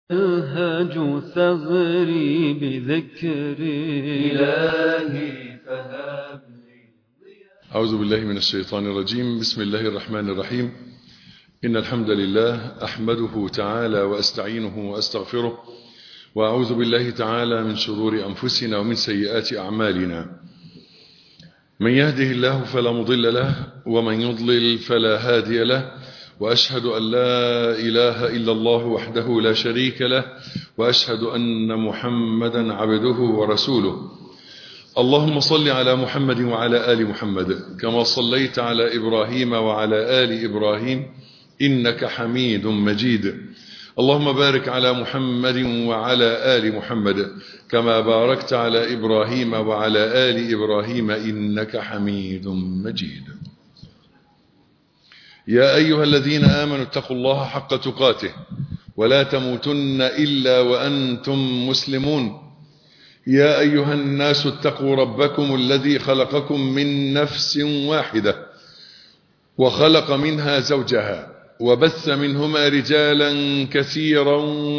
الهج ثغري بذكري إلهي فهب لي. أعوذ بالله من الشيطان الرجيم. بسم الله الرحمن الرحيم. إن الحمد لله أحمده تعالى وأستعينه وأستغفره، وأعوذ بالله تعالى من شرور أنفسنا ومن سيئات أعمالنا. من يهده الله فلا مضل له، ومن يضلل فلا هادي له، وأشهد أن لا إله إلا الله وحده لا شريك له، وأشهد أن محمدا عبده ورسوله. اللهم صل على محمد وعلى آل محمد كما صليت على إبراهيم وعلى آل إبراهيم إنك حميد مجيد. اللهم بارك على محمد وعلى آل محمد كما باركت على إبراهيم وعلى آل إبراهيم إنك حميد مجيد. يا أيها الذين آمنوا اتقوا الله حق تقاته ولا تموتن إلا وأنتم مسلمون. يا أيها الناس اتقوا ربكم الذي خلقكم من نفس واحدة وخلق منها زوجها وبث منهما رجالا كثيرا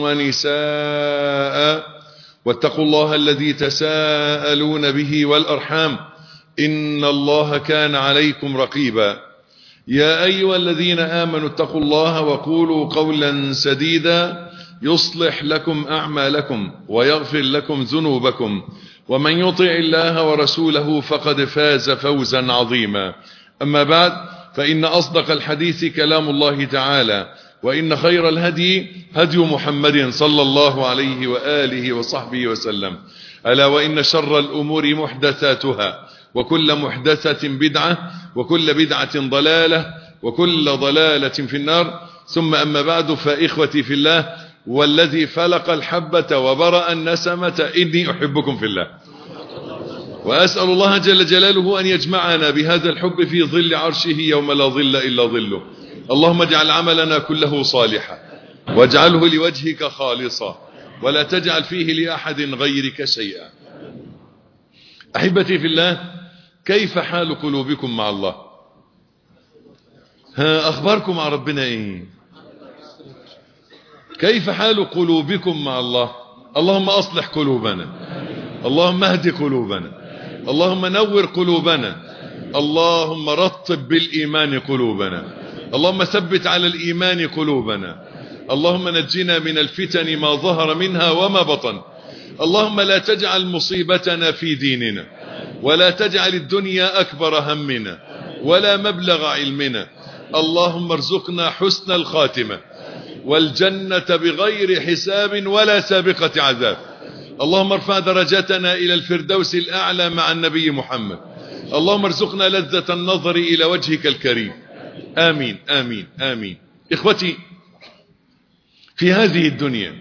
ونساء، واتقوا الله الذي تساءلون به والأرحام إن الله كان عليكم رقيبا. يا أيها الذين آمنوا اتقوا الله وقولوا قولا سديدا يصلح لكم أعمالكم ويغفر لكم ذنوبكم، ومن يطع الله ورسوله فقد فاز فوزا عظيما. أما بعد، فإن أصدق الحديث كلام الله تعالى، وإن خير الهدي هدي محمد صلى الله عليه وآله وصحبه وسلم. ألا وإن شر الأمور محدثاتها، وكل محدثة بدعة، وكل بدعة ضلالة، وكل ضلالة في النار. ثم أما بعد، فإخوتي في الله، والذي فلق الحبة وبرأ النسمة إني أحبكم في الله، وأسأل الله جل جلاله أن يجمعنا بهذا الحب في ظل عرشه يوم لا ظل إلا ظله. اللهم اجعل عملنا كله صالحا، واجعله لوجهك خالصا، ولا تجعل فيه لأحد غيرك شيئا. أحبتي في الله، كيف حال قلوبكم مع الله؟ أخباركم مع ربنا إيه؟ كيف حال قلوبكم مع الله؟ اللهم أصلح قلوبنا، اللهم اهد قلوبنا، اللهم نور قلوبنا، اللهم رطب بالإيمان قلوبنا، اللهم ثبت على الإيمان قلوبنا، اللهم نجنا من الفتن ما ظهر منها وما بطن. اللهم لا تجعل مصيبتنا في ديننا، ولا تجعل الدنيا أكبر همنا ولا مبلغ علمنا. اللهم ارزقنا حسن الخاتمة والجنة بغير حساب ولا سابقة عذاب. اللهم ارفع درجتنا إلى الفردوس الأعلى مع النبي محمد. اللهم ارزقنا لذة النظر إلى وجهك الكريم. آمين آمين آمين. إخوتي، في هذه الدنيا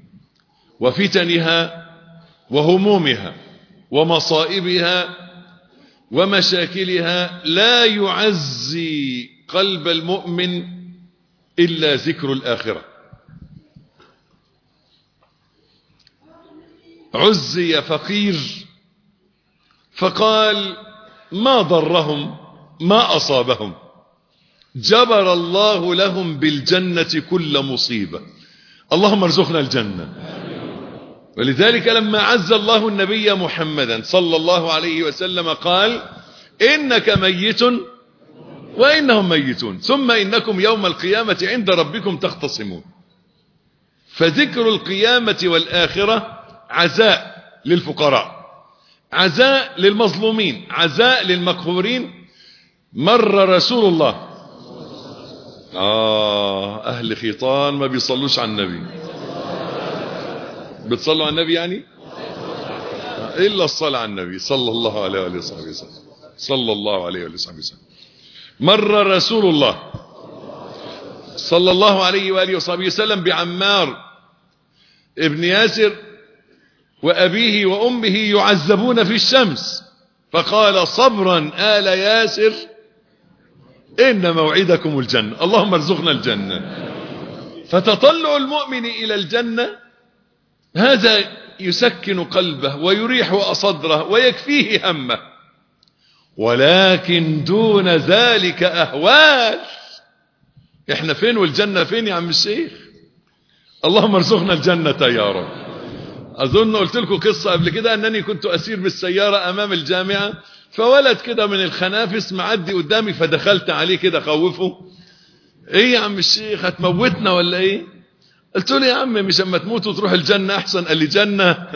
وفتنها وهمومها ومصائبها ومشاكلها لا يعزي قلب المؤمن إلا ذكر الآخرة. عزي فقير فقال ما ضرهم ما أصابهم، جبر الله لهم بالجنة كل مصيبة. اللهم ارزقنا الجنة. ولذلك لما عز الله النبي محمدا صلى الله عليه وسلم قال إنك ميت وإنهم ميتون، ثم إنكم يوم القيامة عند ربكم تختصمون. فذكر القيامة والآخرة عزاء للفقراء، عزاء للمظلومين، عزاء للمقهورين. مر رسول الله أهل خيطان ما بيصلوش على النبي. بتصلوا على النبي يعني؟ إلا الصلاة على النبي صلى الله عليه وآله وصحبه وسلم، صلى الله عليه وآله وصحبه وسلم. مر رسول الله صلى الله عليه وآله وصحبه وسلم بعمار ابن ياسر وأبيه وأمه يعذبون في الشمس، فقال صبرا آل ياسر إن موعدكم الجنة. اللهم ارزقنا الجنة. فتطلع المؤمن إلى الجنة هذا يسكن قلبه ويريح صدره ويكفيه همه، ولكن دون ذلك أهوال. احنا فين والجنة فين يا عم الشيخ؟ اللهم ارزقنا الجنة يا رب. أظن قلت لكم قصة قبل كده أنني كنت أسير بالسيارة أمام الجامعة، فولد كده من الخنافس معدي قدامي، فدخلت عليه كده خوفه. إيه يا عم الشيخ هتموتنا ولا إيه؟ قلت له يا عم مش أما تموت وتروح الجنة أحسن. قال لي جنة؟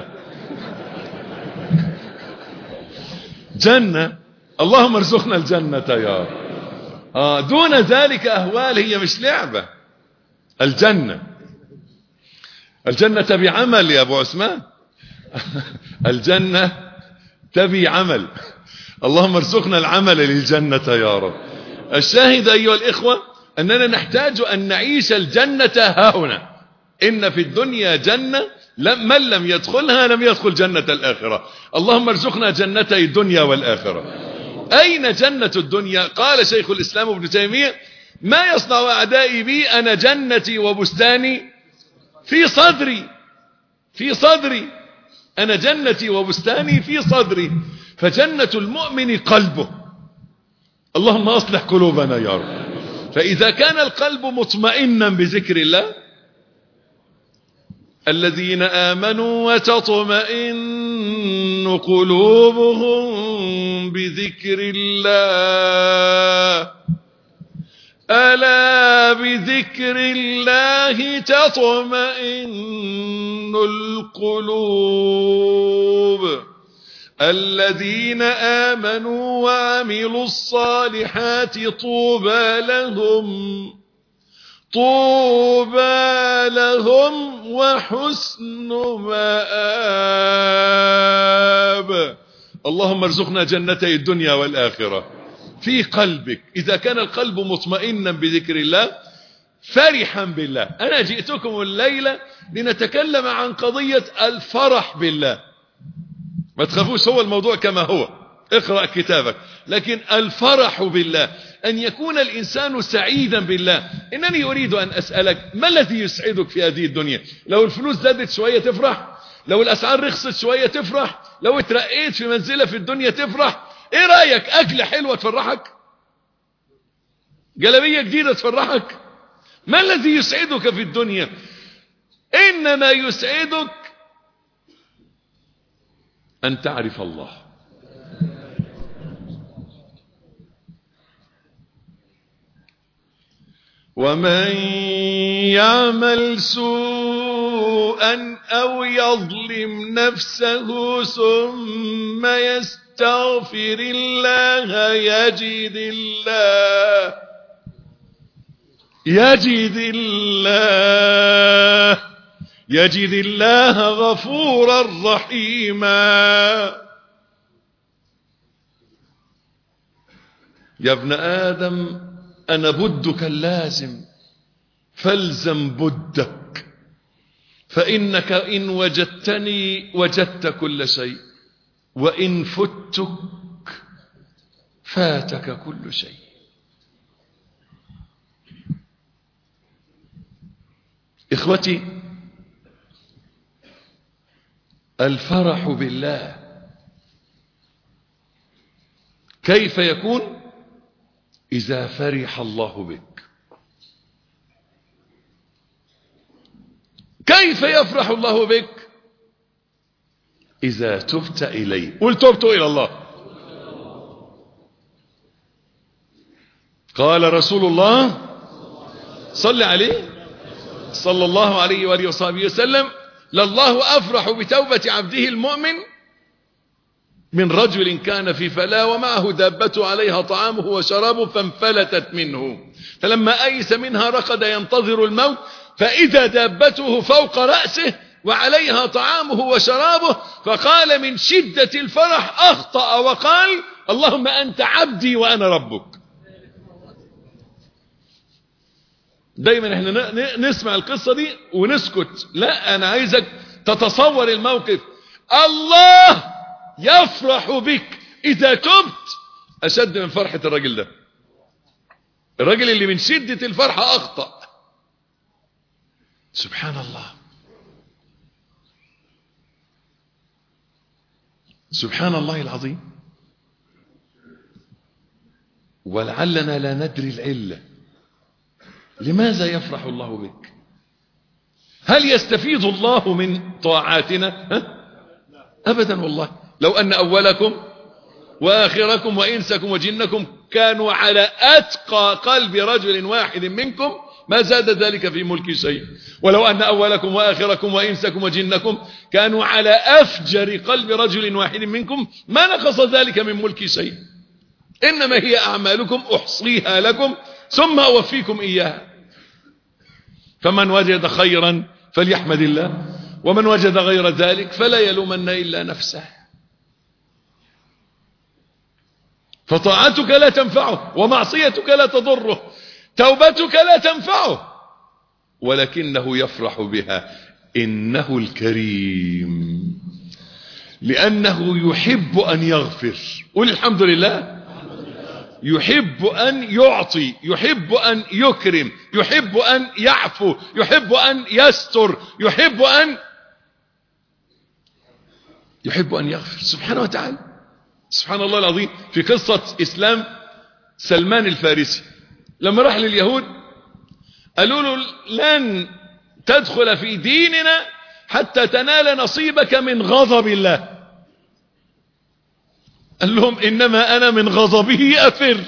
جنة؟ اللهم ارزقنا الجنة يا رب. دون ذلك أهوال، هي مش لعبة. الجنة تبي عمل يا أبو عثمان. الجنة تبي عمل. اللهم ارزقنا العمل للجنة يا رب. الشاهد أيها الإخوة أننا نحتاج أن نعيش الجنة هاهنا. إن في الدنيا جنة من لم يدخلها لم يدخل جنة الآخرة. اللهم ارزقنا جنتي الدنيا والآخرة. أين جنة الدنيا؟ قال شيخ الإسلام ابن تيمية: ما يصنع أعدائي بي أنا جنتي وبستاني في صدري أنا جنتي وبستاني في صدري. فجنة المؤمن قلبه. اللهم أصلح قلوبنا يا رب. فإذا كان القلب مطمئنا بذكر الله، الذين آمنوا وتطمئن قلوبهم بذكر الله، ألا بذكر الله تطمئن القلوب. الذين آمنوا وعملوا الصالحات طوبى لهم وحسن مآب. اللهم ارزقنا جنتي الدنيا والآخرة. في قلبك إذا كان القلب مطمئنا بذكر الله فرحا بالله. أنا جئتكم الليلة لنتكلم عن قضية الفرح بالله. ما تخافوش، هو الموضوع كما هو، اقرأ كتابك. لكن الفرح بالله، أن يكون الإنسان سعيدا بالله. إنني أريد أن أسألك: ما الذي يسعدك في هذه الدنيا؟ لو الفلوس زادت شوية تفرح، لو الأسعار رخصت شوية تفرح، لو اترقيت في منزلة في الدنيا تفرح. ايه رأيك؟ أكلة حلوة تفرحك؟ جلبية جديدة تفرحك؟ ما الذي يسعدك في الدنيا؟ إنما يسعدك أن تعرف الله. ومن يعمل سوءا أو يظلم نفسه ثم يستغفر الله يجد الله غفورا رحيما. يا ابن آدم أنا بدك اللازم فالزم بدك، فإنك إن وجدتني وجدت كل شيء، وإن فتك فاتك كل شيء. إخوتي، الفرح بالله كيف يكون؟ إذا فرح الله بك. كيف يفرح الله بك؟ إذا تبت إليه. قل تبت إلى الله. قال رسول الله صلى عليه صلى الله عليه وآله وصحبه وسلم: لله أفرح بتوبة عبده المؤمن من رجل كان في فلاة ومعه دابته عليها طعامه وشرابه فانفلتت منه، فلما أيس منها رقد ينتظر الموت، فإذا دابته فوق رأسه وعليها طعامه وشرابه، فقال من شدة الفرح أخطأ وقال: اللهم أنت عبدي وأنا ربك. دايما احنا نسمع القصة دي ونسكت. لا، أنا عايزك تتصور الموقف. الله يفرح بك إذا تبت أشد من فرحة الرجل ده، الرجل اللي من شدة الفرحة أخطأ. سبحان الله، سبحان الله العظيم. ولعلنا لا ندري العلة. لماذا يفرح الله بك؟ هل يستفيد الله من طاعاتنا؟ أبدا والله. لو أن أولكم وآخركم وإنسكم وجنكم كانوا على أتقى قلب رجل واحد منكم ما زاد ذلك في ملك شيء. ولو أن أولكم وآخركم وإنسكم وجنكم كانوا على أفجر قلب رجل واحد منكم ما نقص ذلك من ملك شيء. إنما هي أعمالكم أحصيها لكم ثم أوفيكم إياها. فمن وجد خيرا فليحمد الله، ومن وجد غير ذلك فلا يلومن إلا نفسه. فطاعتك لا تنفعه، ومعصيتك لا تضره، توبتك لا تنفعه، ولكنه يفرح بها. إنه الكريم لأنه يحب أن يغفر. قل الحمد لله. يحب أن يعطي، يحب أن يكرم، يحب أن يعفو، يحب أن يستر، يحب أن يغفر سبحانه وتعالى. سبحان الله العظيم. في قصة إسلام سلمان الفارسي لما راح لليهود قالوا له لن تدخل في ديننا حتى تنال نصيبك من غضب الله. قال لهم إنما أنا من غضبه أفر.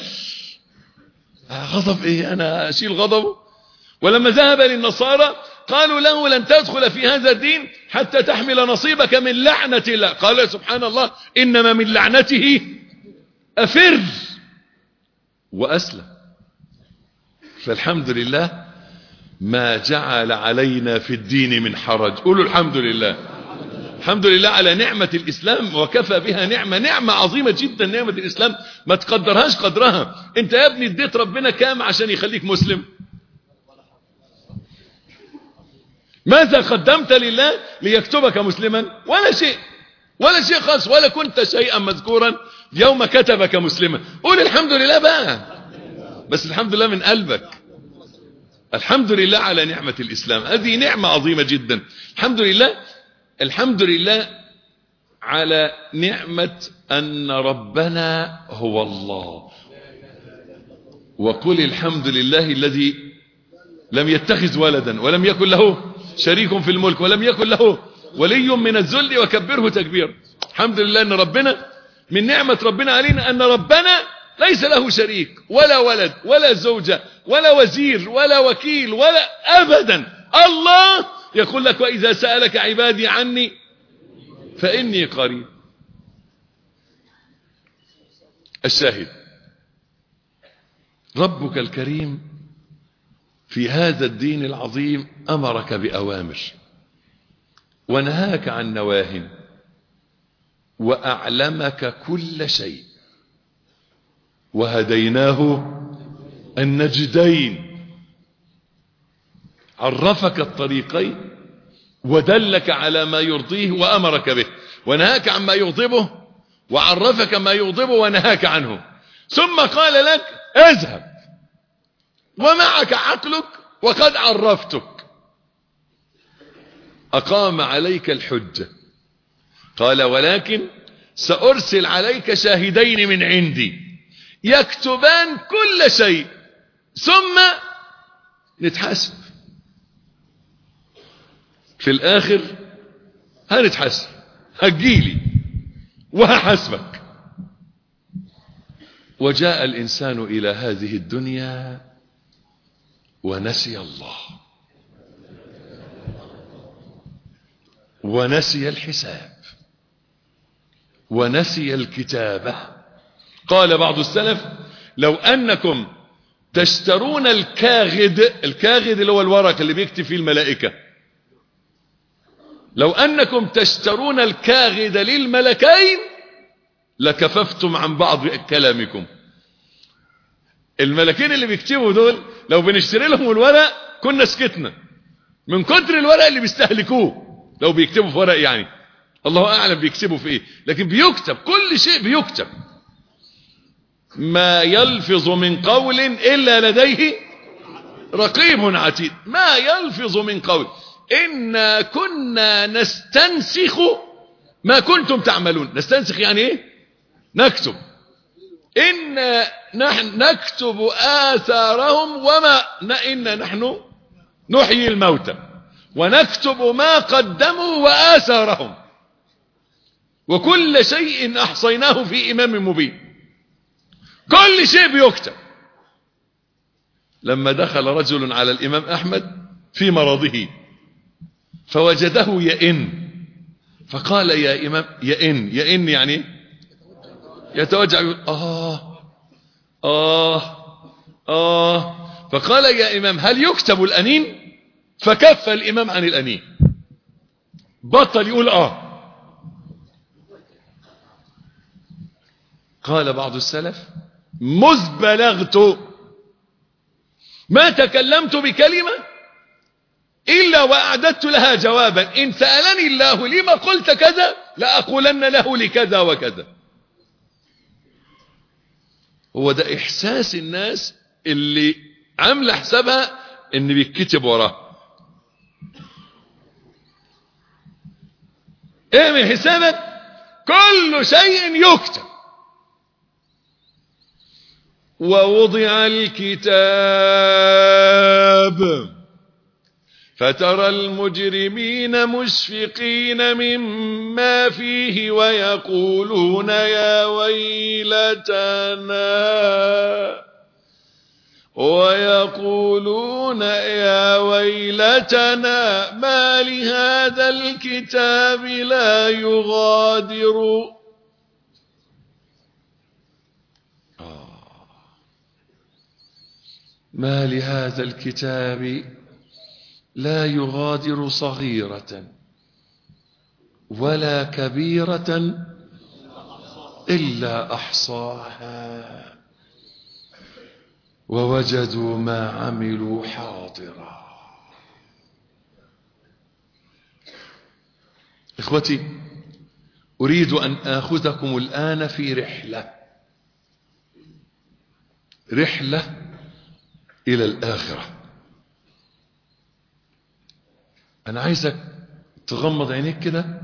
غضب إيه؟ أنا أشيل غضبه. ولما ذهب للنصارى قالوا له لن تدخل في هذا الدين حتى تحمل نصيبك من لعنة الله. قال سبحان الله إنما من لعنته أفر، وأسلم. فالحمد لله ما جعل علينا في الدين من حرج. قولوا الحمد لله. الحمد لله على نعمة الإسلام، وكفى بها نعمة عظيمة جدا. نعمة الإسلام ما تقدرهاش قدرها. انت يا ابني اديت ربنا كام عشان يخليك مسلم؟ ماذا قدمت لله ليكتبك مسلما؟ ولا شيء، ولا شيء خاص، ولا كنت شيئا مذكورا يوم كتبك مسلما. قول الحمد لله بقى، بس الحمد لله من قلبك. الحمد لله على نعمة الإسلام، هذه نعمة عظيمة جدا. الحمد لله. الحمد لله على نعمة أن ربنا هو الله. وقل الحمد لله الذي لم يتخذ ولدا ولم يكن له شريك في الملك ولم يكن له ولي من الذل وكبره تكبيرا. الحمد لله أن ربنا من نعمة ربنا علينا أن ربنا ليس له شريك ولا ولد ولا زوجة ولا وزير ولا وكيل ولا أبدا. الله يقول لك وإذا سألك عبادي عني فإني قريب. الشاهد ربك الكريم في هذا الدين العظيم أمرك بأوامر ونهاك عن نواه وأعلمك كل شيء، وهديناه النجدين. عرفك الطريقين ودلك على ما يرضيه وأمرك به، ونهاك عن ما يغضبه، وعرفك ما يغضبه ونهاك عنه، ثم قال لك اذهب ومعك عقلك وقد عرفتك. أقام عليك الحجة. قال ولكن سأرسل عليك شاهدين من عندي يكتبان كل شيء ثم نتحاسب في الآخر. هنتحاسب، هتجيلي وهحاسبك. وجاء الإنسان إلى هذه الدنيا ونسي الله ونسي الحساب ونسي الكتابة. قال بعض السلف لو أنكم تشترون الكاغد اللي هو الورق اللي بيكتب فيه الملائكة، لو أنكم تشترون الكاغد للملكين لكففتم عن بعض كلامكم. الملكين اللي بيكتبوا دول لو بنشتري لهم الورق كنا سكتنا من كتر الورق اللي بيستهلكوه. لو بيكتبوا في ورق يعني الله أعلم بيكتبوا في ايه، لكن بيكتب كل شيء بيكتب. ما يلفظ من قول إلا لديه رقيب عتيد. ما يلفظ من قول. إنا كنا نستنسخ ما كنتم تعملون. نستنسخ يعني ايه؟ نكتب. إنا نحن نكتب آثارهم وما إنا نحن نحيي الموتى ونكتب ما قدموا وآثارهم وكل شيء أحصيناه في إمام مبين. كل شيء بيكتب. لما دخل رجل على الإمام أحمد في مرضه فوجده يئن، فقال يا إمام، يئن يعني يتوجع، فقال يا إمام هل يكتب الأنين؟ فكف الإمام عن الأنين، بطل يقول قال بعض السلف مذ بلغت ما تكلمت بكلمة إلا وأعددت لها جوابا، إن سألني الله لما قلت كذا لأقولن له لكذا وكذا. هو ده إحساس الناس اللي عامله حسابها إن بيتكتب وراه. اعمل حسابك كل شيء يكتب. ووضع الكتاب فترى المجرمين مشفقين مما فيه ويقولون يا ويلتنا ما لهذا الكتاب لا يغادر ما لهذا الكتاب لا يغادر صغيرة ولا كبيرة إلا أحصاها ووجدوا ما عملوا حاضرا. إخوتي، أريد أن آخذكم الآن في رحلة إلى الآخرة. أنا عايزك تغمض عينيك كده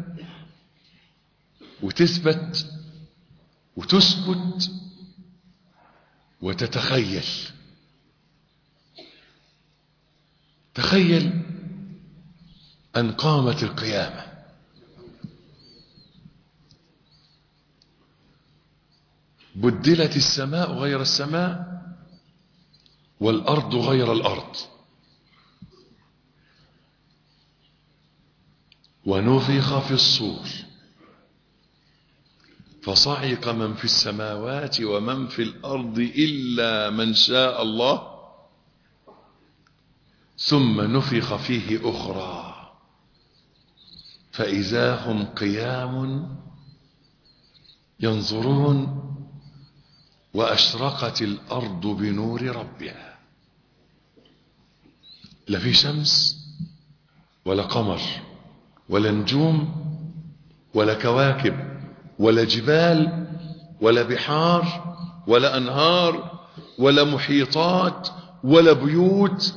وتثبت وتسكت وتتخيل. تخيل أن قامت القيامة، بدلت السماء غير السماء والأرض غير الأرض، ونفخ في الصور فصعق من في السماوات ومن في الأرض إلا من شاء الله، ثم نفخ فيه أخرى فإذا هم قيام ينظرون وأشرقت الأرض بنور ربها. لا في شمس ولا قمر ولا نجوم ولا كواكب ولا جبال ولا بحار ولا أنهار ولا محيطات ولا بيوت.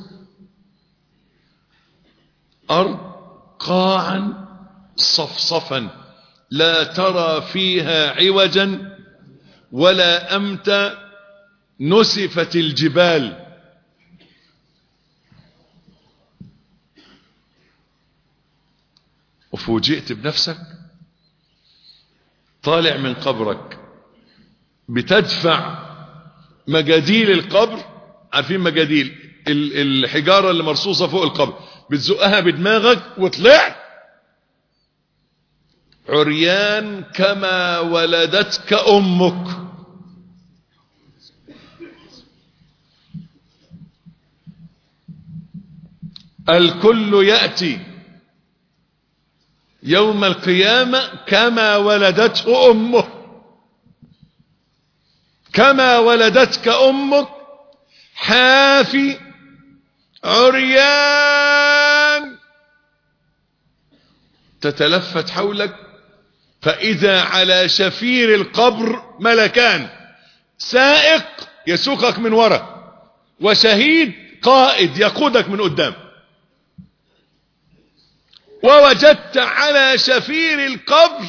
أرض قاعا صفصفا لا ترى فيها عوجا ولا أمتا، نسفت الجبال. وفوجئت بنفسك طالع من قبرك بتدفع مجاديل القبر. عارفين مجاديل الحجارة اللي مرصوصة فوق القبر، بتزقها بدماغك وطلعت عريان كما ولدتك أمك. الكل يأتي يوم القيامة كما ولدته أمه، كما ولدتك أمك، حافي عريان. تتلفت حولك فإذا على شفير القبر ملكان، سائق يسوقك من وراء، وشهيد قائد يقودك من قدام. ووجدت على شفير القبر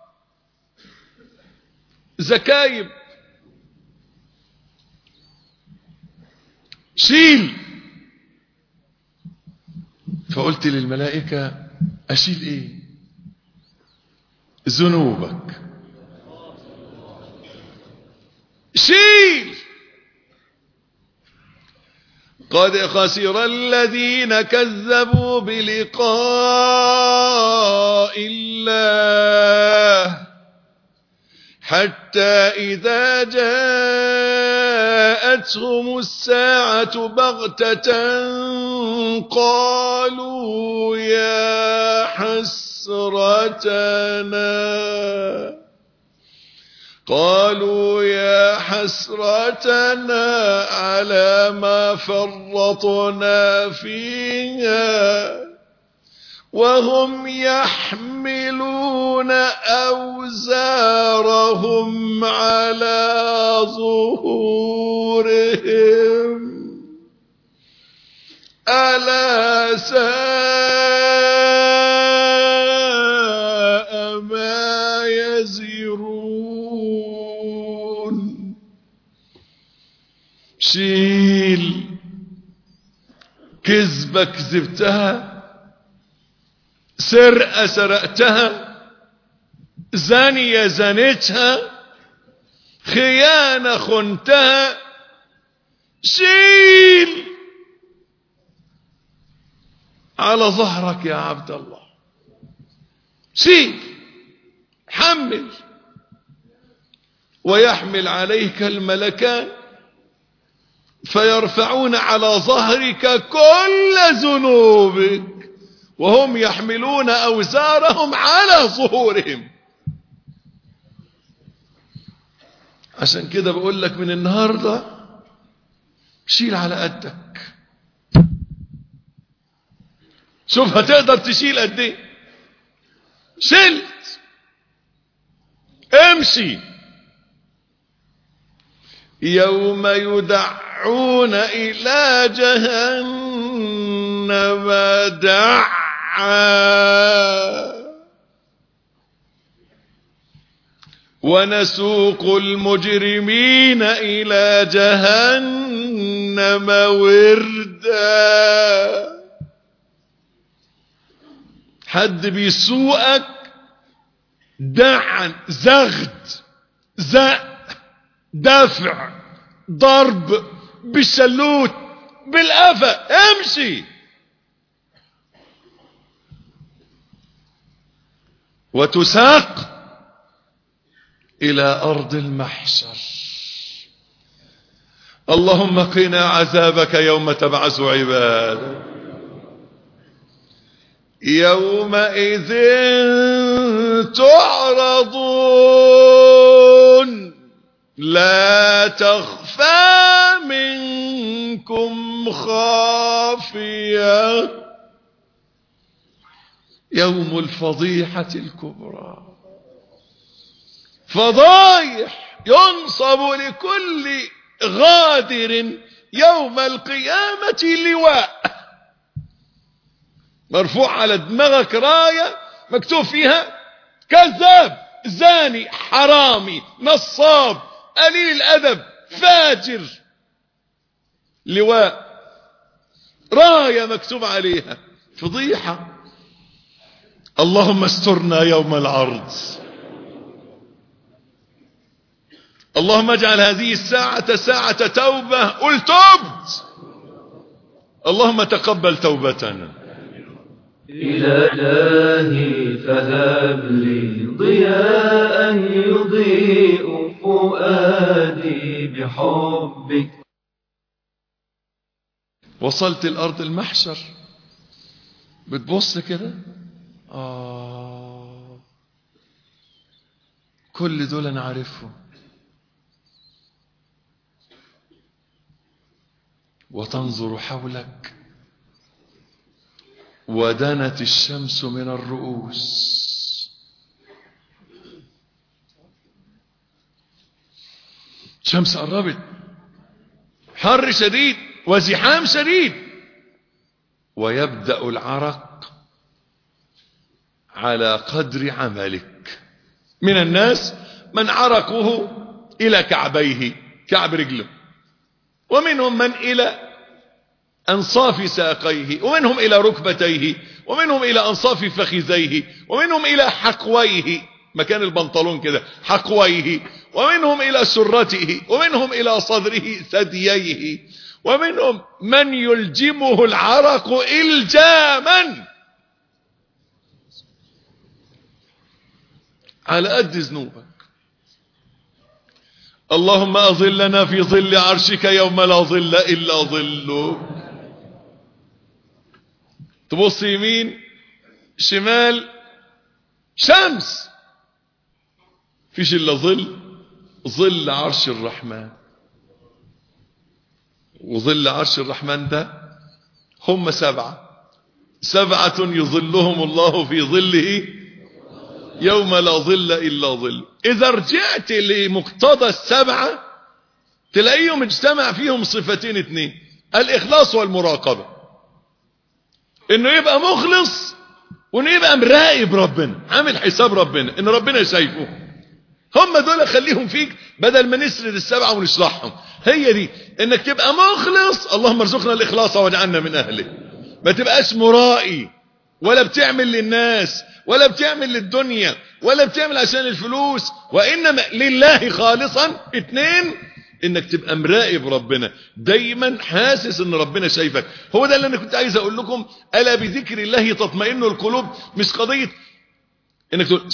زكايب، شيل. فقلت للملائكة أشيل إيه؟ ذنوبك. شيل. قد خسر الذين كذبوا بلقاء الله حتى إذا جاءتهم الساعة بغتة قالوا يا حسرتنا على ما فرطنا فيها وهم يحملون أوزارهم على ظهورهم ألا ساء ما يزرون. شيل. كذبة كذبتها، سرقة سرقتها، زانية زنتها، خيانة خنتها. شيل على ظهرك يا عبد الله. شيل. حمل. ويحمل عليك الملكان فيرفعون على ظهرك كل ذنوبك وهم يحملون أوزارهم على ظهورهم. عشان كده بقول لك من النهاردة شيل على قدك. شوف هتقدر تشيل قد ايه. شلت. امشي. يوم يدعون إلى جهنم دعا ونسوق المجرمين إلى جهنم وردا. حد بيسوقك دعا، زغد، زق، دفع، ضرب، بالشلوت، بالقفا. امشي. وتساق إلى أرض المحشر. اللهم قنا عذابك يوم تبعث عبادك. يومئذ تعرضون لا تخفى منكم خافية. يوم الفضيحة الكبرى. فضايح ينصب لكل غادر يوم القيامة لواء، مرفوع على دماغك راية مكتوب فيها كذاب، زاني، حرامي، نصاب، قليل الأدب، فاجر. لواء، راية مكتوب عليها. فضيحة. اللهم استرنا يوم العرض. اللهم اجعل هذه الساعة ساعة توبة. قل تبت. اللهم تقبل توبتنا. إلهي فهب لي ضياء يضيء فؤادي بحبك. وصلت الأرض المحشر، بتبص كده، كل دول أنا عارفهم. وتنظر حولك ودنت الشمس من الرؤوس. الشمس قربت، حر شديد وزحام شديد. ويبدأ العرق على قدر عملك. من الناس من عرقه إلى كعبيه، كعب رجله، ومنهم من إلى أنصاف ساقيه، ومنهم إلى ركبتيه، ومنهم إلى أنصاف فخذيه، ومنهم إلى حقويه، مكان البنطلون كده حقويه، ومنهم إلى سرته، ومنهم إلى صدره ثدييه، ومنهم من يلجمه العرق إلجاما على قد ذنوبك. اللهم أظلنا في ظل عرشك يوم لا ظل إلا ظلك. تبص يمين شمال شمس، فيش إلا ظل عرش الرحمن. وظل عرش الرحمن ده هم 7 يظلهم الله في ظله يوم لا ظل إلا ظل. إذا رجعت لمقتضى 7 تلاقيهم اجتمع فيهم صفتين 2: الإخلاص والمراقبة. إنه يبقى مخلص، وإنه يبقى مراقب ربنا، عامل حساب ربنا إن ربنا شايفه. هم دول خليهم فيك بدل ما نسرد 7 ونشرحهم. هي دي إنك تبقى مخلص. اللهم ارزقنا الإخلاص واجعلنا من أهله. ما تبقاش مرائي، ولا بتعمل للناس، ولا بتعمل للدنيا، ولا بتعمل عشان الفلوس، وإنما لله خالصا. 2: إنك تبقى مراقب ربنا، دايما حاسس إن ربنا شايفك. هو ده اللي أنا كنت عايز أقول لكم: ألا بذكر الله تطمئن القلوب. مش قضية إنك تقول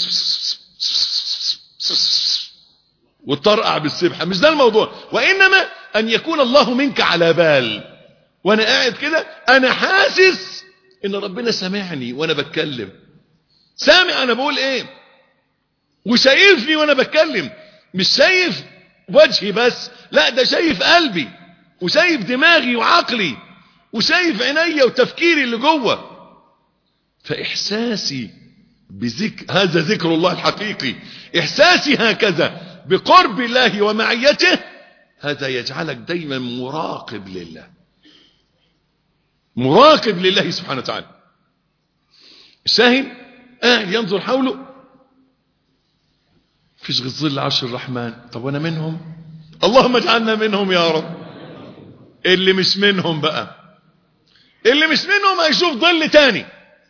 وتطرقع بالسبحة، مش ده الموضوع. وإنما أن يكون الله منك على بال. وأنا قاعد كده أنا حاسس إن ربنا سامعني وأنا بتكلم، سامع أنا بقول إيه، وشايفني وأنا بتكلم. مش شايف وجهي بس، لا، ده شايف قلبي، وشايف دماغي وعقلي، وشايف عيني وتفكيري اللي جوه. فإحساسي هذا ذكر الله الحقيقي. إحساسي هكذا بقرب الله ومعيته، هذا يجعلك دايما مراقب لله، مراقب لله سبحانه وتعالى. الشاهد قاعد ينظر حوله، فيش غير ظل عرش الرحمن. طب وانا منهم؟ اللهم اجعلنا منهم يا رب. اللي مش منهم بقى، اللي مش منهم هيشوف ظل تاني: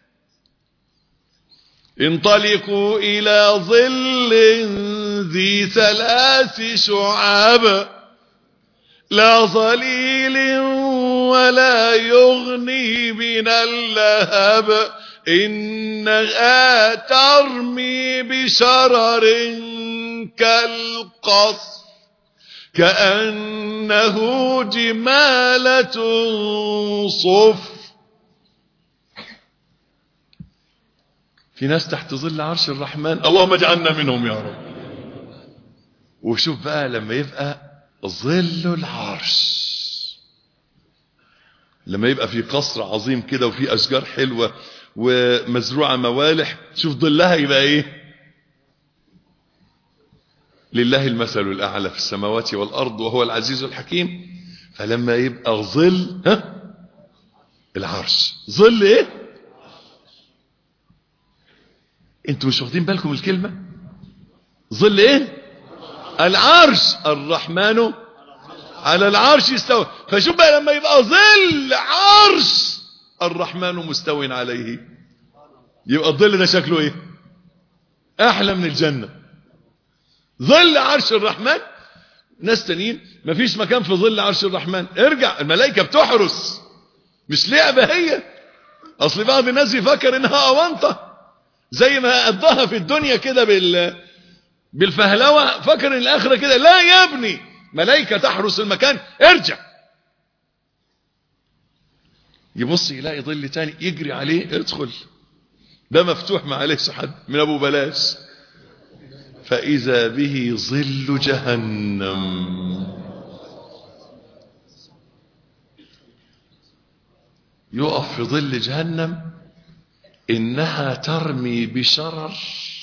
انطلقوا إلى ظل ذي 3 شعاب لا ظليل ولا يغني من اللهب إنها ترمي بشرر كالقصر كأنه جمالة صفر. في ناس تحت ظل عرش الرحمن، اللهم اجعلنا منهم يا رب. وشوف بقى لما يبقى ظل العرش، لما يبقى في قصر عظيم كده وفي أشجار حلوة ومزروعة موالح، شوف ظلها يبقى ايه؟ لله المثل الأعلى في السماوات والأرض وهو العزيز الحكيم. فلما يبقى ظل العرش، ظل ايه؟ انتوا مش واخدين بالكم الكلمة؟ ظل ايه؟ العرش. الرحمن على العرش استوى. فشوف بقى لما يبقى ظل عرش الرحمن مستوٍ عليه، يبقى الظل ده شكله ايه؟ احلى من الجنة. ظل عرش الرحمن. ناس تانيين مفيش مكان في ظل عرش الرحمن. ارجع، الملائكة بتحرس، مش لعبة هي. اصل بعض الناس يفكر انها اونطة زي ما قضاها في الدنيا كده بالفهلوة، فكر ان الاخرة كده. لا يا ابني، ملائكة تحرس المكان. ارجع. يبص يلاقي ظل تاني يجري عليه، ادخل، ده مفتوح ما عليهش حد من ابو بلاش. فاذا به ظل جهنم. يقف في ظل جهنم، انها ترمي بشرر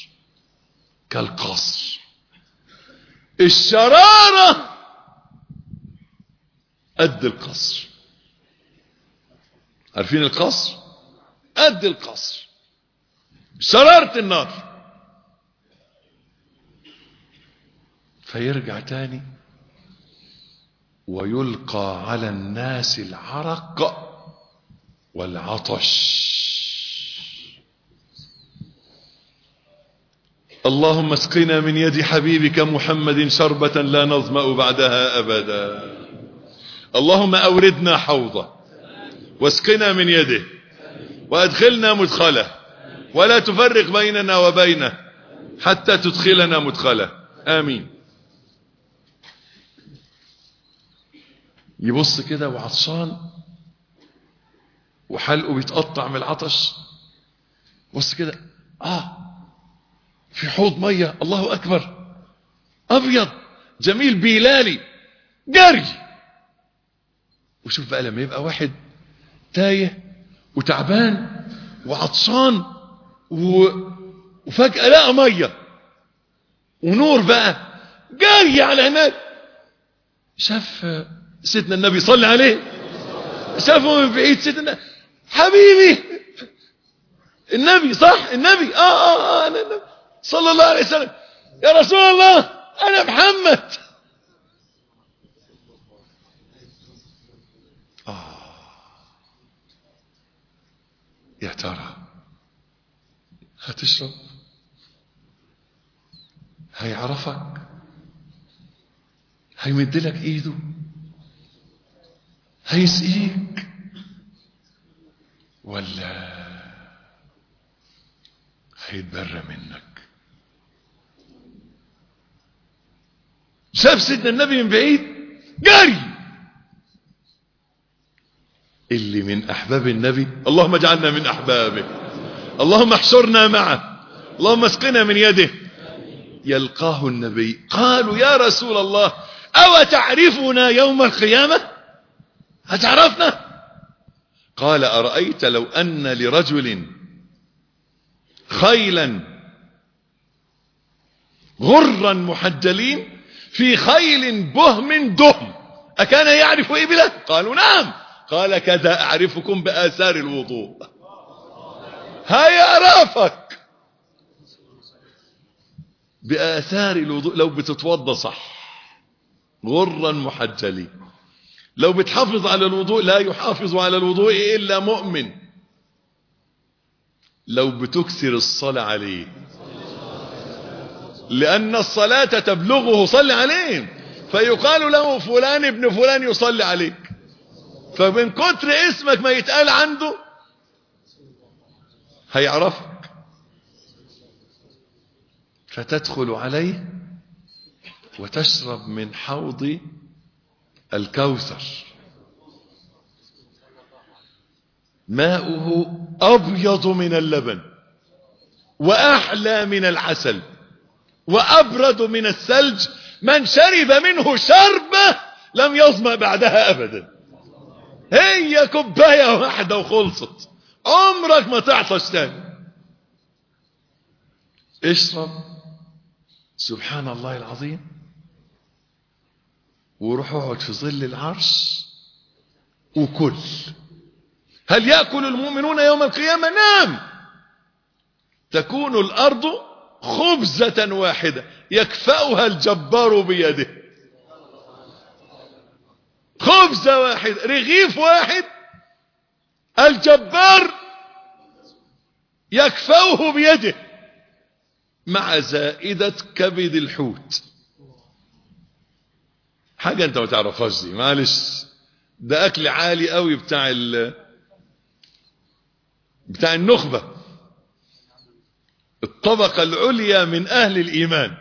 كالقصر. الشرارة قد القصر. عارفين القصر؟ قد القصر، شرارة النار. فيرجع تاني ويلقى على الناس العرق والعطش. اللهم اسقنا من يد حبيبك محمد شربة لا نظمأ بعدها أبدا. اللهم أوردنا حوضه واسقنا من يده وأدخلنا مدخله ولا تفرق بيننا وبينه حتى تدخلنا مدخله. آمين. يبص كده وعطشان وحلقه بيتقطع من العطش. بص كده في حوض مية، الله أكبر، أبيض جميل بيلالي، جري. وشوف بقى لما يبقى واحد تايه وتعبان وعطشان وفجأة لقى مية ونور بقى، جري على هناك. شاف سيدنا النبي صلى عليه، شافه من بعيد سيدنا حبيبي النبي، صح النبي، أنا النبي صلى الله عليه وسلم، يا رسول الله أنا محمد. يا ترى هتشرب؟ هيعرفك؟ هيمدلك ايده؟ هيسقيك؟ ولا هيتبرى منك؟ شاف سيدنا النبي من بعيد جري. اللي من احباب النبي اللهم اجعلنا من احبابه، اللهم احشرنا معه، اللهم اسقنا من يده. يلقاه النبي، قالوا يا رسول الله او تعرفنا يوم القيامة؟ هتعرفنا؟ قال أرأيت لو أن لرجل خيلا غرا محجلين في خيل بهم دهم أكان يعرف إبله؟ قالوا نعم. قال كذا أعرفكم بآثار الوضوء. هيعرفك بآثار الوضوء لو بتتوضى صح، غرا محجلين. لو بتحافظ على الوضوء، لا يحافظ على الوضوء إلا مؤمن. لو بتكثر الصلاة عليه، لأن الصلاة تبلغه، صلي عليه، فيقال له فلان ابن فلان يصلي عليك، فمن كتر اسمك ما يتقال عنده هيعرفك. فتدخل عليه وتشرب من حوض الكوثر، ماؤه أبيض من اللبن وأحلى من العسل وأبرد من الثلج. من شرب منه شربة لم يظمأ بعدها أبدا. هي كوباية واحدة وخلصت، عمرك ما تعطش تاني. اشرب، سبحان الله العظيم، وروح اقعد في ظل العرش وكل. هل يأكل المؤمنون يوم القيامة؟ نعم. تكون الأرض خبزة واحدة يكفأها الجبار بيده. خبزة واحدة، رغيف واحد، الجبار يكفأه بيده مع زائدة كبد الحوت. حاجة انت ما تعرفهاش دي، معلش، ده اكل عالي قوي بتاع النخبة، الطبقة العليا من اهل الايمان،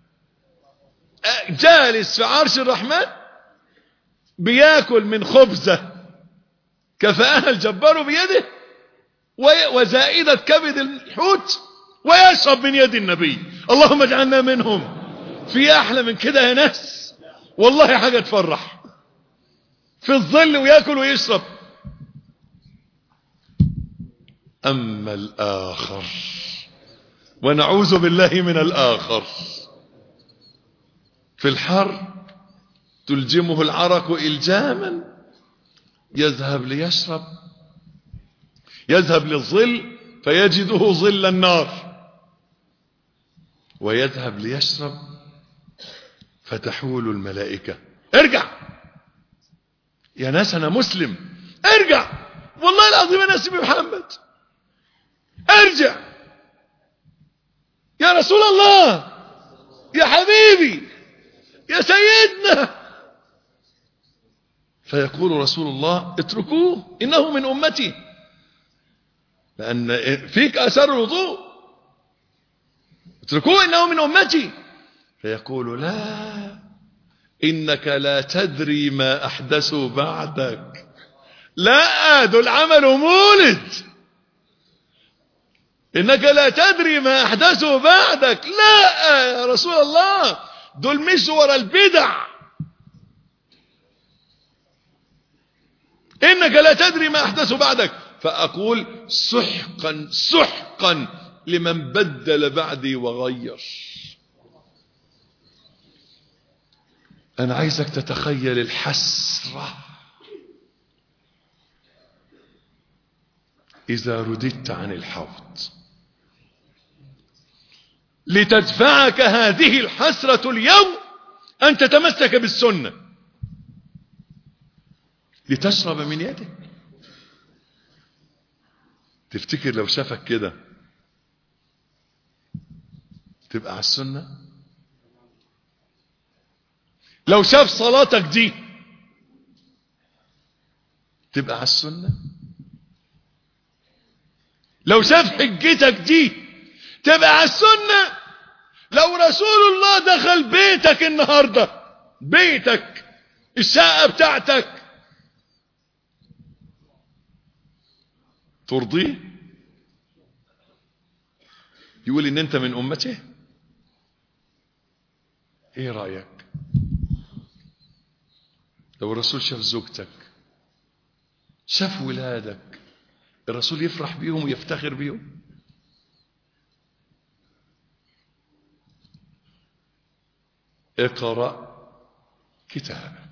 جالس في عرش الرحمن بياكل من خبزة كفاها الجبار بيده وزائدة كبد الحوت، ويشرب من يد النبي. اللهم اجعلنا منهم. في احلى من كده يا ناس؟ والله حاجة تفرح، في الظل ويأكل ويشرب. أما الآخر، ونعوذ بالله من الآخر، في الحر تلجمه العرق إلجاما، يذهب ليشرب، يذهب للظل فيجده ظل النار، ويذهب ليشرب فتحول الملائكة. ارجع يا ناس، أنا مسلم، ارجع، والله العظيم أنا اسمي محمد، ارجع يا رسول الله، يا حبيبي، يا سيدنا. فيقول رسول الله اتركوه إنه من أمتي، لأن فيك أثر الوضوء، اتركوه إنه من أمتي. فيقول لا، إنك لا تدري ما أحدثوا بعدك. لا، دول عملوا مولد. إنك لا تدري ما أحدثوا بعدك. لا يا رسول الله، دول مشوا ورا البدع. إنك لا تدري ما أحدثوا بعدك. فأقول سحقا سحقا لمن بدل بعدي وغير. أنا عايزك تتخيل الحسرة إذا رددت عن الحوض، لتدفعك هذه الحسرة اليوم أن تتمسك بالسنة، لتشرب من يدك. تفتكر لو شافك كده تبقى على السنة؟ لو شاف صلاتك دي تبقى على السنة؟ لو شاف حجتك دي تبقى على السنة؟ لو رسول الله دخل بيتك النهاردة، بيتك، الشقة بتاعتك، ترضيه؟ يقول ان انت من امته؟ ايه رأيك لو الرسول شاف زوجتك، شاف ولادك، الرسول يفرح بيهم ويفتخر بيهم؟ اقرأ كتابك.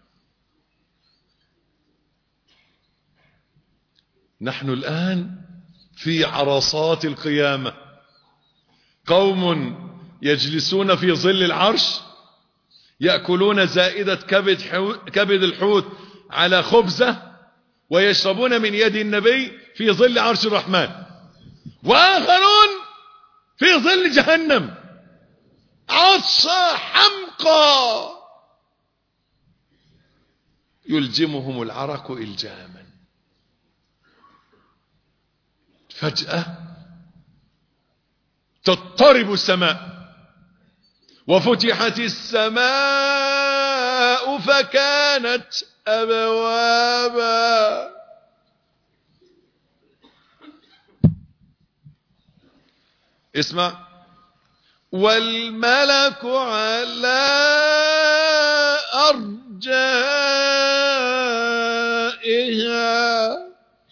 نحن الآن في عرصات القيامة، قوم يجلسون في ظل العرش يأكلون زائدة كبد الحوت على خبزة، ويشربون من يد النبي في ظل عرش الرحمن، وآخرون في ظل جهنم عصا حمقى يلجمهم العرق إلجاما. فجأة تضطرب السماء، وفتحت السماء فكانت أبوابا. اسمع، والملك على أرجائها.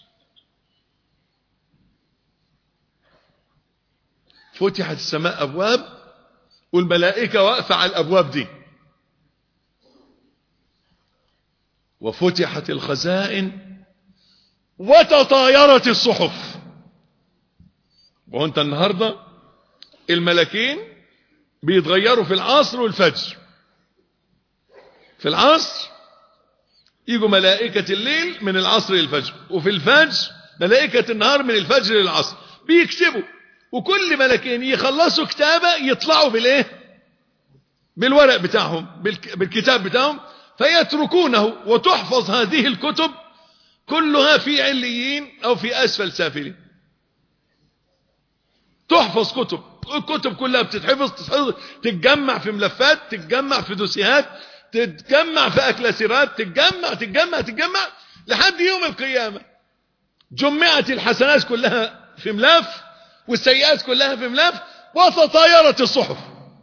فتحت السماء أبواب، والملائكة واقفة على الأبواب دي، وفتحت الخزائن وتطايرت الصحف. وانت النهاردة الملكين بيتغيروا في العصر والفجر. في العصر يجوا ملائكة الليل من العصر للفجر، وفي الفجر ملائكة النهار من الفجر للعصر، بيكتبوا. وكل ملكين يخلصوا كتابة يطلعوا بالايه؟ بالورق بتاعهم، بالكتاب بتاعهم، فيتركونه، وتحفظ هذه الكتب كلها في عليين او في اسفل سافلين. تحفظ كتب، الكتب كلها بتتحفظ، تتجمع في ملفات، تتجمع في دوسيهات، تتجمع في اكلاسيرات، تتجمع لحد يوم القيامة. جمعت الحسنات كلها في ملف، والسيئات كلها في ملف، وتطايرت الصحف.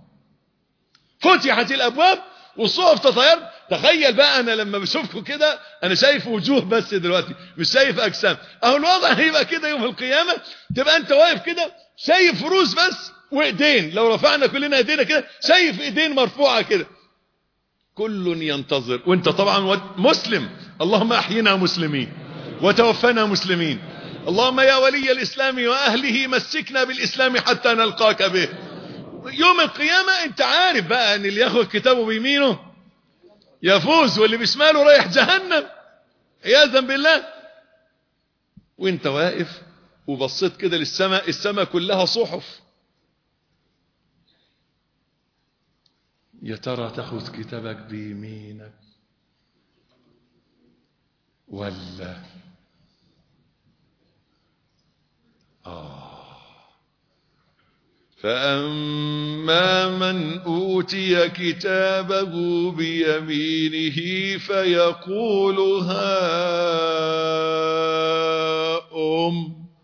فتحت الابواب والصحف تطايرت. تخيل بقى، انا لما بشوفكم كده انا شايف وجوه بس دلوقتي، مش شايف اجسام. اهو الوضع هيبقى كده يوم القيامة، تبقى انت واقف كده شايف فروس بس وايدين. لو رفعنا كلنا ايدينا كده شايف ايدين مرفوعة كده، كل ينتظر. وانت طبعا مسلم، اللهم احينا مسلمين وتوفنا مسلمين. اللهم يا ولي الإسلام وأهله مسكنا بالإسلام حتى نلقاك به. يوم القيامة انت عارف بقى ان اللي ياخد كتابه بيمينه يفوز، واللي بشماله رايح جهنم عياذا بالله. وانت واقف وبصيت كده للسماء، السماء كلها صحف، يا ترى تاخد كتابك بيمينك ولا فأما من أوتي كتابه بيمينه فيقول هاؤم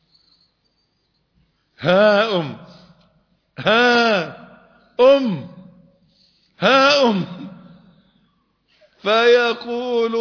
فيقول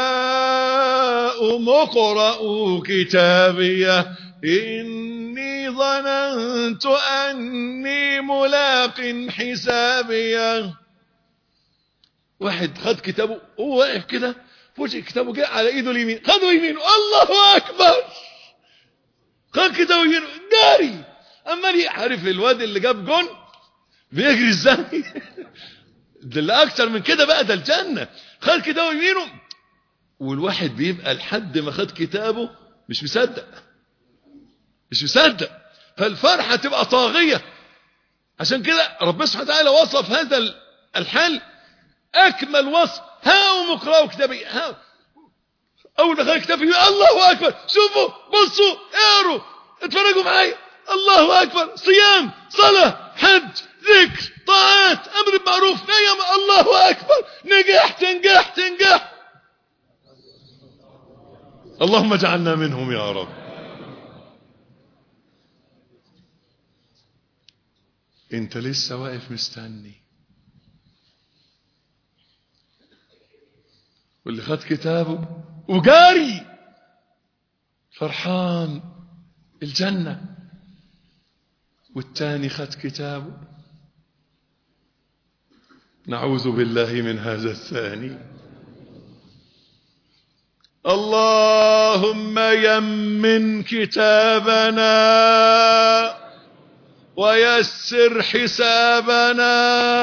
هاؤم اقرءوا كتابيه إني ظننت أني ملاق حسابيه. واحد خد كتابه، هو واقف كده فوجئ كتابه جاء على ايده اليمين، خده يمينه، الله اكبر، خد كتابه يمينه جاري، اما عارف الواد اللي جاب جون بيجري ازاي؟ ده اللي اكتر من كده بقى، ده الجنة. خد كتابه يمينه، والواحد بيبقى لحد ما خد كتابه مش مصدق، فالفرحة تبقى طاغية. عشان كده ربنا سبحانه وتعالى وصف هذا الحال اكمل وصف، هاؤم اقرأوا كتابي. اول ما خد كتابي الله اكبر، شوفوا بصوا اقروا اتفرجوا معايا، الله اكبر، صيام صلاة حج ذكر طاعات امر بالمعروف نهي عن المنكر، الله اكبر، نجحت. اللهم اجعلنا منهم يا رب. انت لسه واقف مستني، واللي خد كتابه وجاري فرحان الجنة، والتاني خد كتابه، نعوذ بالله من هذا الثاني. اللهم يمن كتابنا ويسر حسابنا.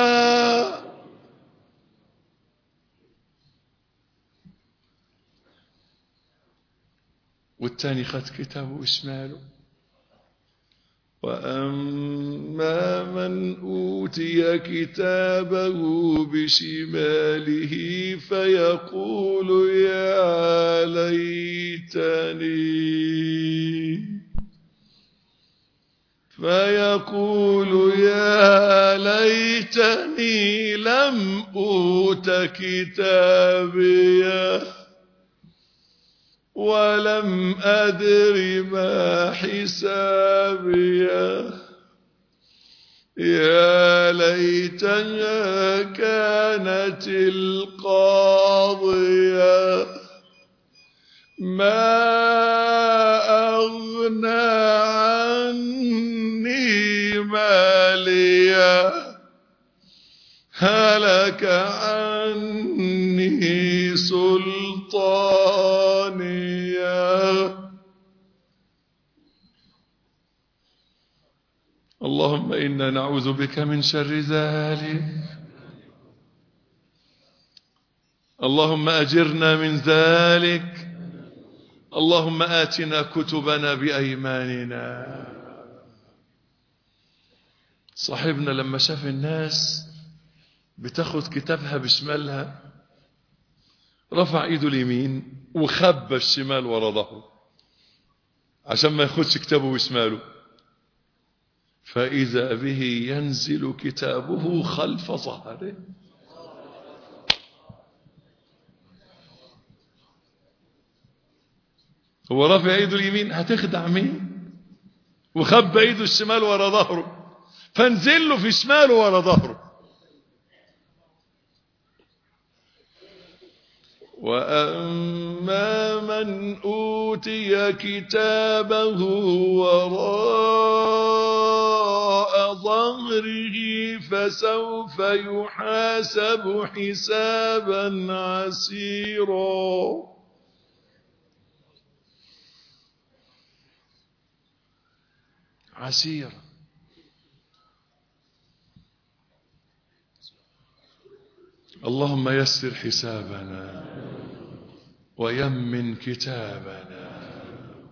والتاني خد كتابه شماله. وأما من أوتي كتابه بشماله فيقول يا ليتني لم أوت كتابيه ولم أدر ما حسابيه، يا ليتها كانت القاضية ما أغنى عني ماليه هلك عني سلطانيه. اللهم إنا نعوذ بك من شر ذلك، اللهم أجرنا من ذلك، اللهم آتنا كتبنا بأيماننا. صاحبنا لما شاف الناس بتاخد كتابها بشمالها رفع ايده اليمين وخبى الشمال ورا ظهره عشان ما ياخدش كتابه بشماله، فإذا به ينزل كتابه خلف ظهره. هو رافع ايده اليمين، هتخدع مين؟ وخبى ايده الشمال ورا ظهره، فانزل له في شماله ورا ظهره. وأما من أوتي كتابه وراء ظهره فسوف يحاسب حسابا عسيرا. اللهم يسر حسابنا ويمن كتابنا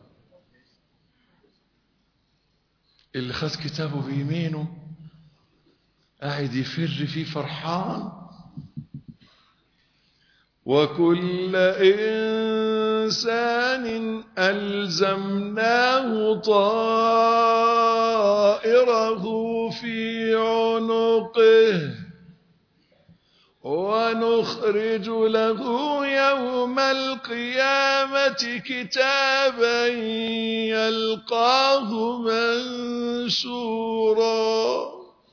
اللي خد كتابه بيمينه قاعد يفر فيه فرحان. وكل إنسان ألزمناه طائره في عنقه ونخرج له يوم القيامة كتابا يلقاه منشورا.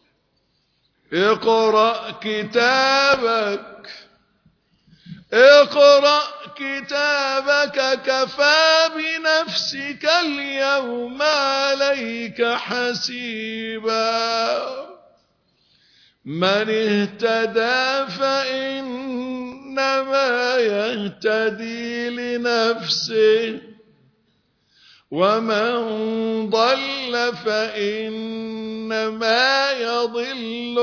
اقرأ كتابك كفى بنفسك اليوم عليك حسيبا. من اهتدى فإنما يهتدي لنفسه ومن ضل فإنما يضل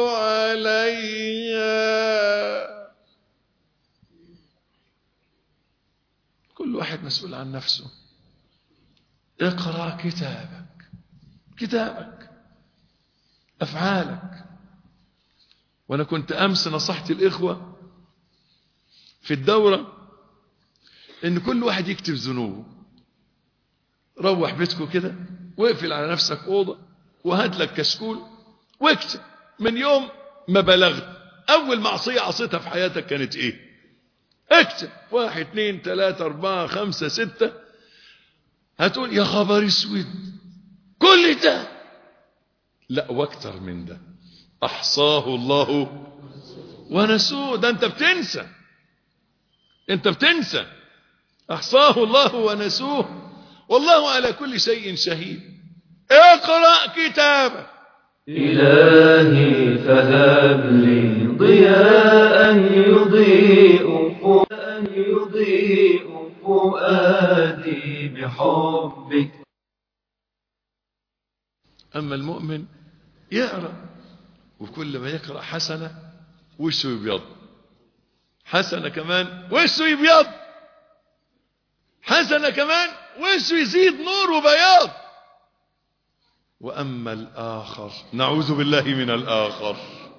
عليها. كل واحد مسؤول عن نفسه. اقرأ كتابك أفعالك. وأنا كنت أمس نصحت الإخوة في الدورة إن كل واحد يكتب ذنوبه. روح بيتكم كده واقفل على نفسك أوضة وهات لك كشكول واكتب من يوم ما بلغت أول معصية عصيتها في حياتك كانت إيه. اكتب 1 2 3 4 5 6. هتقول يا خبر اسود كل ده. لا واكتر من ده. أحصاه الله ونسوه. ده انت بتنسى. أحصاه الله ونسوه والله على كل شيء شهيد. اقرأ كتابك. إلهي فهب لي ضياء يضيء فؤادي بحبك. أما المؤمن يقرأ وكل ما يقرأ حسنة وشه يبيض، حسنة كمان وشه يبيض، حسنة كمان وشه يزيد نور وبياض. وأما الآخر نعوذ بالله من الآخر.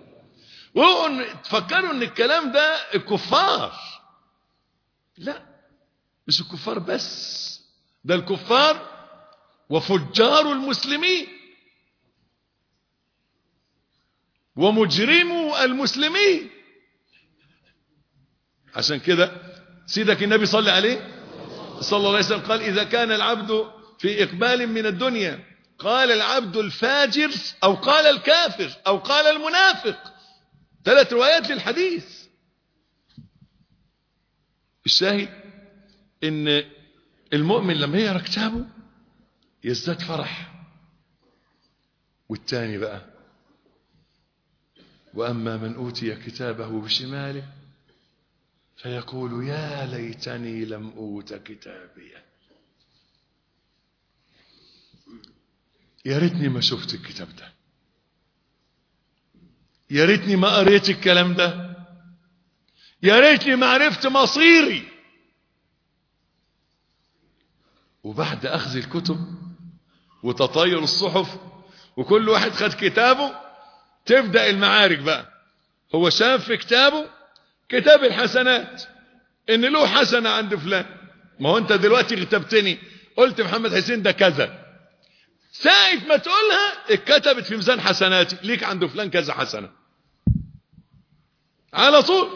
تفكروا ان الكلام ده الكفار. لا مش الكفار بس، ده الكفار وفجار المسلمين ومجرمو المسلمين. عشان كده سيدك النبي صلى عليه صلى الله عليه وسلم قال إذا كان العبد في إقبال من الدنيا قال العبد الفاجر أو قال الكافر أو قال المنافق. 3 روايات للحديث. الشاهد إن المؤمن لما يقرأ كتابه يزداد فرح. والتاني بقى وأما من أوتي كتابه بشماله فيقول يا ليتني لم أوت كتابيه. يا ريتني ما شفت الكتاب ده، يا ريتني ما قريت الكلام ده، يا ريتني ما عرفت مصيري. وبعد أخذ الكتب وتطاير الصحف وكل واحد خد كتابه تبدأ المعارك بقى. هو شاف في كتابه كتاب الحسنات ان له حسنة عند فلان. ما هو انت دلوقتي اغتبتني قلت محمد حسين ده كذا، ساعة ما تقولها اتكتبت في ميزان حسناتي ليك عند فلان كذا حسنة على طول.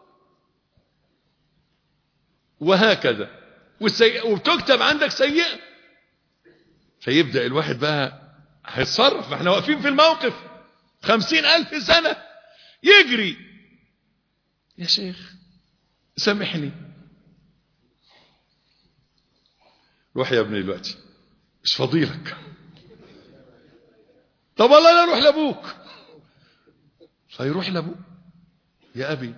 وهكذا وبتكتب عندك سيئة. فيبدأ الواحد بقى هيتصرف. احنا واقفين في الموقف 50,000 سنة يجري. يا شيخ سامحني، روح يا ابني دلوقتي مش فضيلك. طب والله لا روح لابوك. فيروح لابوه يا ابي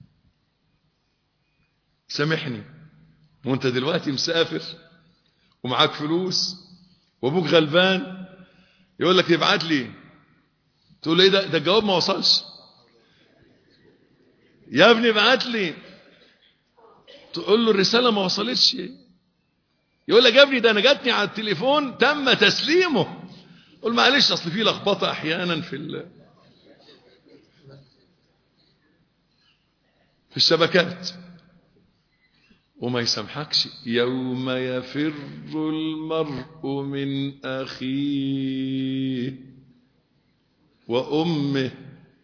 سامحني، وانت دلوقتي مسافر ومعاك فلوس وابوك غلبان يقول لك ابعت لي، تقول له ايه ده الجواب ما وصلش يا ابني ابعت لي، تقول له الرسالة ما وصلتش، يقول لك يا ابني ده انا جاتني على التليفون تم تسليمه. قل معلش اصل في لخبطه احيانا في الشبكات، وما يسامحكش. يوم يفر المرء من أخيه وأمه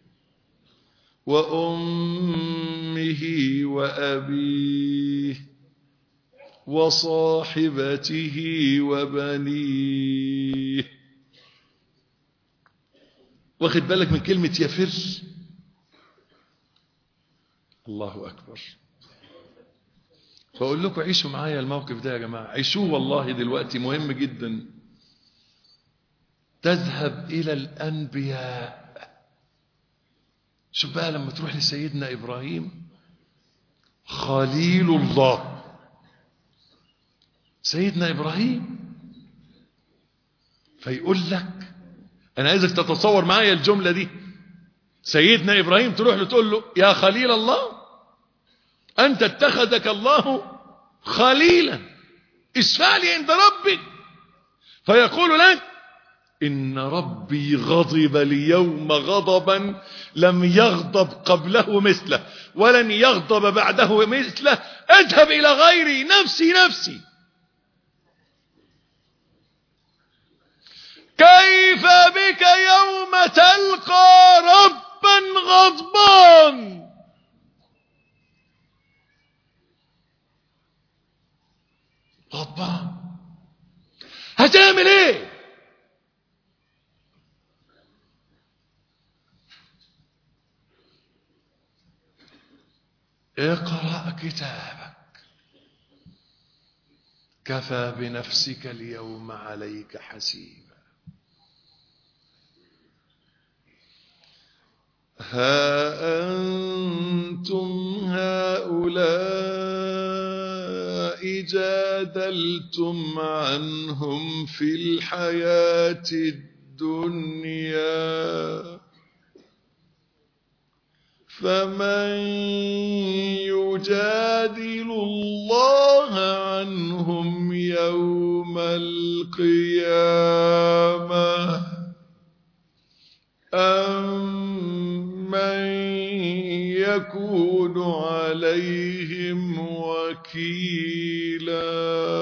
وأبيه وصاحبته وبنيه. واخد بالك من كلمة يفر؟ الله أكبر. فأقول لكم عيشوا معايا الموقف ده يا جماعة، عيشوه والله دلوقتي مهم جدا. تذهب إلى الأنبياء. شوف بقى لما تروح لسيدنا إبراهيم خليل الله، سيدنا إبراهيم، فيقول لك أنا عايزك تتصور معايا الجملة دي. سيدنا إبراهيم تروح له تقول له يا خليل الله، أنت اتخذك الله خليلا، اشفع لي عند ربك. فيقول لك إن ربي غضب اليوم غضبا لم يغضب قبله مثله ولن يغضب بعده مثله، اذهب إلى غيري، نفسي نفسي. كيف بك يوم تلقى ربا غضبان؟ غضبان هتعمل ايه؟ اقرأ كتابك، كفى بنفسك اليوم عليك حسيبا. ها أنتم هؤلاء جادلتم عنهم في الحياة الدنيا، فمن يجادل الله عنهم يوم القيامة أم من يكون عليهم وكيلا؟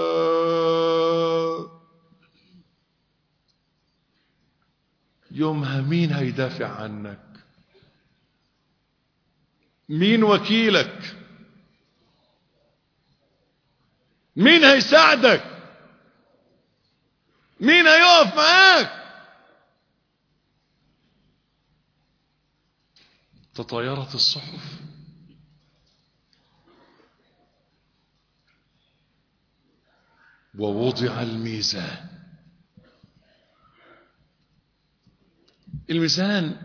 يومها مين هيدافع عنك؟ مين وكيلك؟ مين هيساعدك؟ مين هيقف معاك؟ تطايرت الصحف، ووضع الميزان. الميزان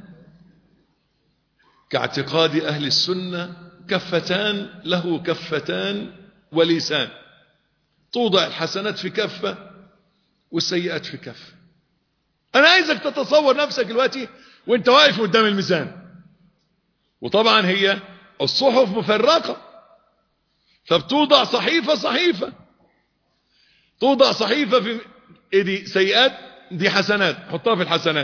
كاعتقاد أهل السنة كفتان، له كفتان ولسان، توضع الحسنات في كفة والسيئات في كفة. أنا عايزك تتصور نفسك دلوقتي وانت واقف قدام الميزان، وطبعا هي الصحف مفرقة، فبتوضع صحيفة صحيفة، توضع صحيفة في دي سيئات، دي حسنات حطها في الحسنات،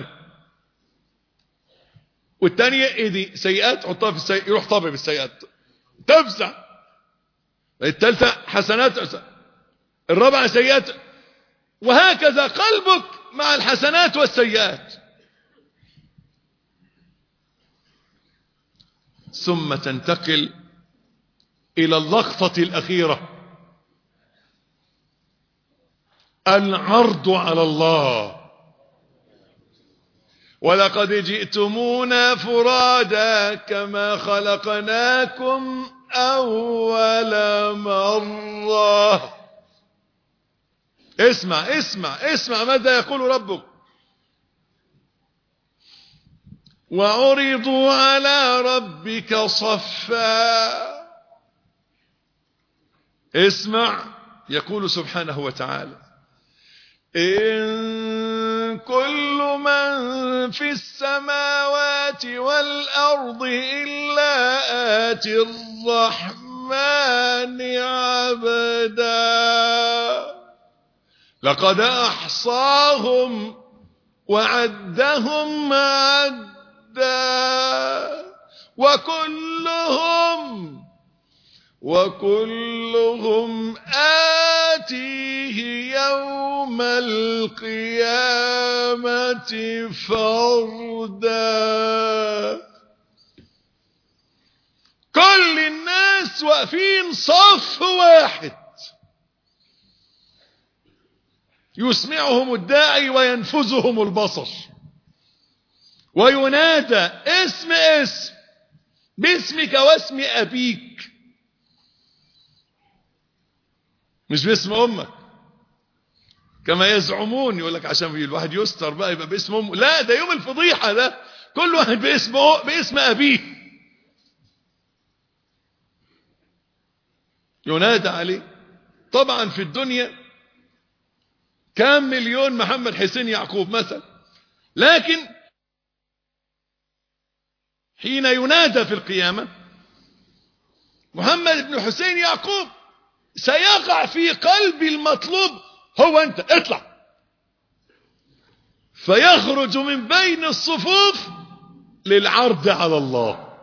والتانية دي سيئات حطها في السيئات، يروح طابع بالسيئات تفزع. الثالثة حسنات، الرابعة سيئات، وهكذا قلبك مع الحسنات والسيئات. ثم تنتقل إلى اللقطة الأخيرة، العرض على الله. ولقد جئتمونا فرادا كما خلقناكم أول مرة. اسمع اسمع اسمع ماذا يقول ربك. وعرضوا على ربك صفا. اسمع، يقول سبحانه وتعالى إن كل من في السماوات والأرض إلا آتي الرحمن عبدا لقد أحصاهم وعدهم عدا وكلهم آتيه يوم القيامة فردا. كل الناس واقفين صف واحد، يسمعهم الداعي وينفذهم البصر، وينادى اسم باسمك واسم أبيك، مش باسم أمك كما يزعمون. يقول لك عشان الواحد يستر بقى يبقى باسم أمه. لا، ده يوم الفضيحة ده، كل واحد باسم أبيه ينادى عليه. طبعا في الدنيا كام مليون محمد حسين يعقوب مثلا، لكن حين ينادى في القيامة محمد بن حسين يعقوب، سيقع في قلب المطلوب هو أنت، اطلع. فيخرج من بين الصفوف للعرض على الله.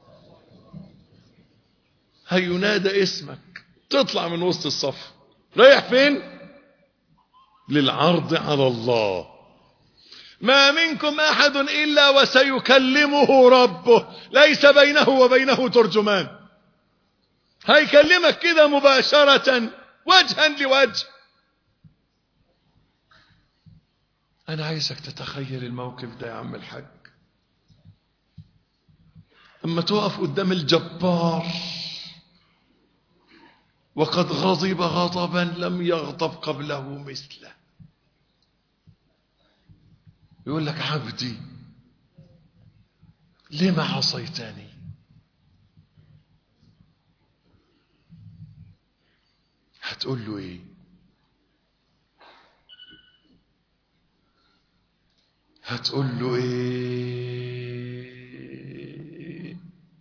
هينادى اسمك، تطلع من وسط الصف، رايح فين؟ للعرض على الله. ما منكم أحد إلا وسيكلمه ربه، ليس بينه وبينه ترجمان. هيكلمك كده مباشرة، وجها لوجه. أنا عايزك تتخيل الموقف ده يا عم الحاج، أما تقف قدام الجبار وقد غضب غضبا لم يغضب قبله مثله، يقول لك عبدي لما عصيتني؟ هتقول له ايه؟ هتقول له ايه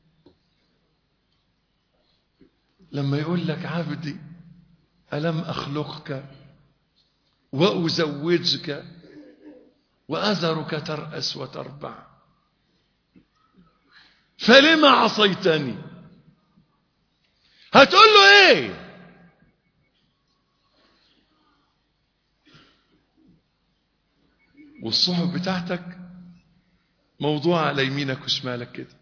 لما يقول لك عبدي ألم أخلقك وأزوجك وأذرك ترأس وتربع، فلما عصيتني؟ هتقول له ايه؟ والصحف بتاعتك موضوع على يمينك وشمالك كده،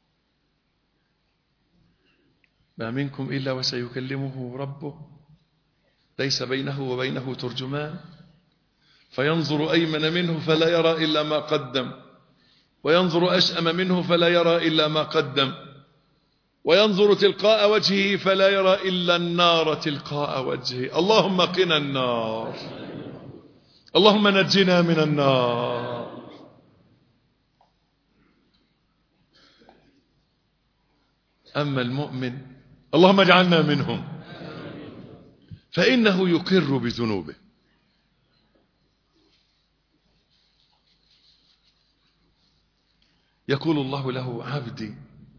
ما منكم إلا وسيكلمه ربه ليس بينه وبينه ترجمان، فينظر أيمن منه فلا يرى إلا ما قدم، وينظر أشأم منه فلا يرى إلا ما قدم، وينظر تلقاء وجهه فلا يرى إلا النار تلقاء وجهه. اللهم قنا النار، اللهم نجنا من النار. أما المؤمن اللهم اجعلنا منهم فإنه يقر بذنوبه. يقول الله له عبدي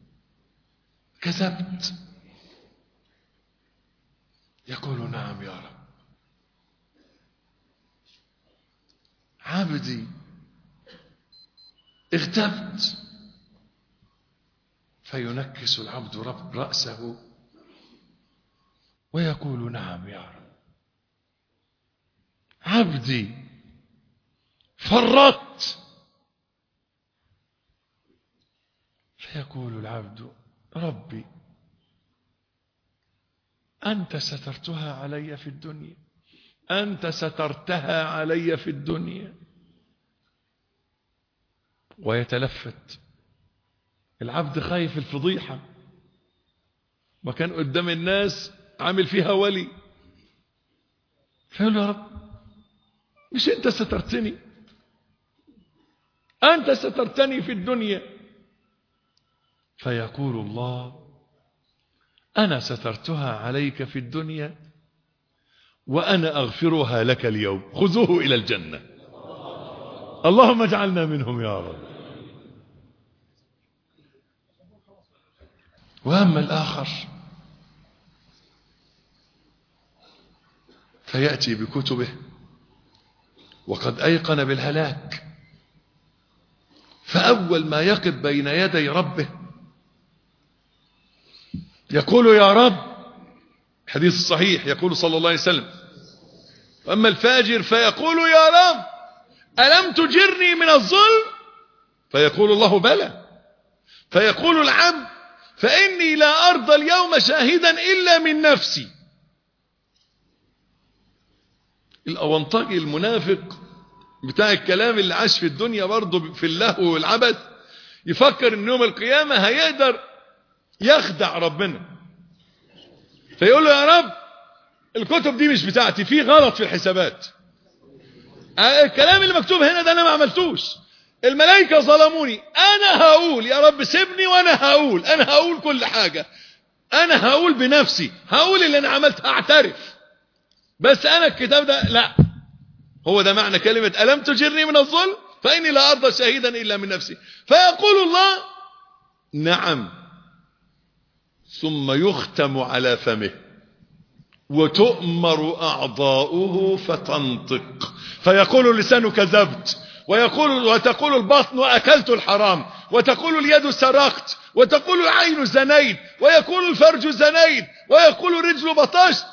كذبت؟ يقول نعم يا رب. عبدي اغتبت؟ فينكس العبد رأسه ويقول نعم يا رب. عبدي فرطت؟ فيقول العبد ربي أنت سترتها علي في الدنيا، أنت سترتها علي في الدنيا. ويتلفت العبد خايف الفضيحة، وكان قدام الناس عامل فيها ولي، فيقول يا رب مش أنت سترتني؟ أنت سترتني في الدنيا. فيقول الله أنا سترتها عليك في الدنيا وأنا أغفرها لك اليوم، خذوه إلى الجنة. اللهم اجعلنا منهم يا رب. وأما الآخر فيأتي بكتبه وقد أيقن بالهلاك، فأول ما يقف بين يدي ربه يقول يا رب، حديث الصحيح يقول صلى الله عليه وسلم: أما الفاجر فيقول يا رب ألم تجرني من الظلم؟ فيقول الله بلى. فيقول العبد: فإني لا أرضى اليوم شاهدا إلا من نفسي. الأونطاجي المنافق بتاع الكلام اللي عاش في الدنيا برضه في اللهو والعبث يفكر ان يوم القيامة هيقدر يخدع ربنا، فيقول له يا رب الكتب دي مش بتاعتي، في غلط في الحسابات، الكلام اللي مكتوب هنا ده انا ما عملتوش، الملائكة ظلموني، انا هقول يا رب سيبني وانا هقول كل حاجة، انا هقول بنفسي، هقول اللي انا عملت، هعترف، بس انا الكتاب ده لا. هو ده معنى كلمة ألم تجرني من الظلم فإني لا أرضى شهيدا إلا من نفسي. فيقول الله نعم، ثم يختم على فمه وتؤمر أعضاؤه فتنطق، فيقول اللسان كذبت، وتقول البطن وأكلت الحرام، وتقول اليد سرقت، وتقول العين زنيت، ويقول الفرج زنيت، ويقول الرجل بطشت،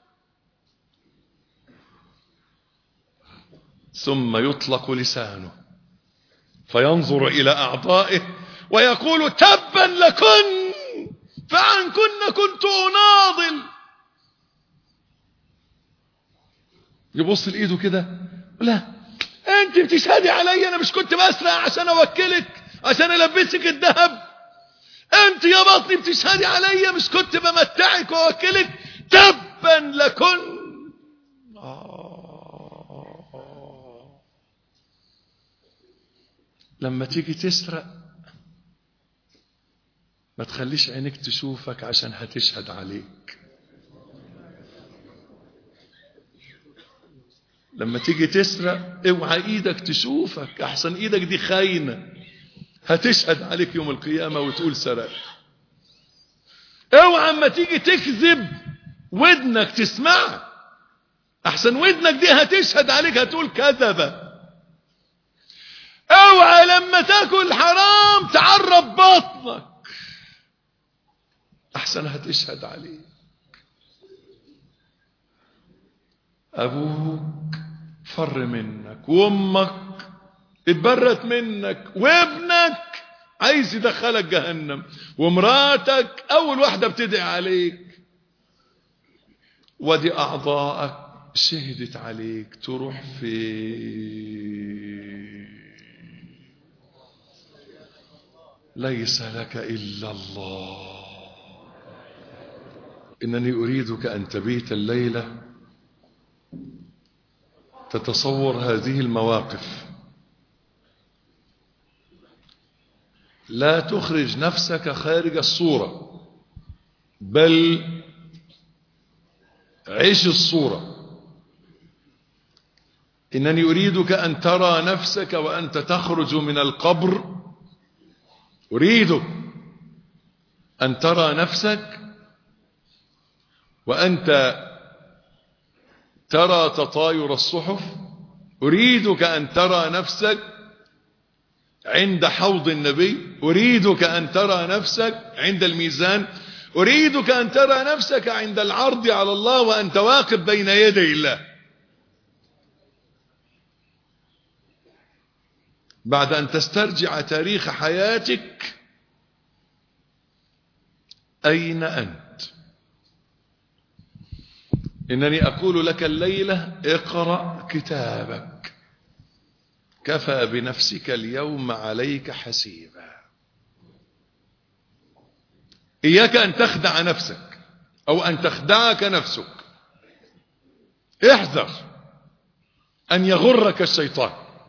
ثم يطلق لسانه فينظر إلى أعضائه ويقول تبا لكن فعنكن كنت أناضل. يبص لإيده كده: لا أنت بتشهدي علي، أنا مش كنت بسرق عشان أوكلك عشان ألبسك الذهب، أنت يا بطني بتشهدي علي، مش كنت بمتعك وأوكلك، تبا لكن. لما تيجي تسرق ما تخليش عينك تشوفك عشان هتشهد عليك. لما تيجي تسرق اوعى ايدك تشوفك، احسن ايدك دي خاينة هتشهد عليك يوم القيامة وتقول سرقت. اوعى اما تيجي تكذب ودنك تسمع، احسن ودنك دي هتشهد عليك هتقول كذبة. اوعى لما تاكل حرام تعرب بطنك، احسن هتشهد عليك. ابوك فر منك، وامك اتبرت منك، وابنك عايز يدخلك جهنم، ومراتك اول واحدة بتدعي عليك، ودي اعضائك شهدت عليك، تروح فين؟ ليس لك إلا الله. إنني أريدك أن تبيت الليلة تتصور هذه المواقف، لا تخرج نفسك خارج الصورة، بل عيش الصورة. إنني أريدك أن ترى نفسك وأنت تخرج من القبر، أريدك أن ترى نفسك وأنت ترى تطاير الصحف، أريدك أن ترى نفسك عند حوض النبي، أريدك أن ترى نفسك عند الميزان، أريدك أن ترى نفسك عند العرض على الله وأنت واقف بين يدي الله. بعد أن تسترجع تاريخ حياتك، أين أنت؟ إنني أقول لك الليلة: اقرأ كتابك، كفى بنفسك اليوم عليك حسيبا. إياك أن تخدع نفسك أو أن تخدعك نفسك، احذر أن يغرك الشيطان،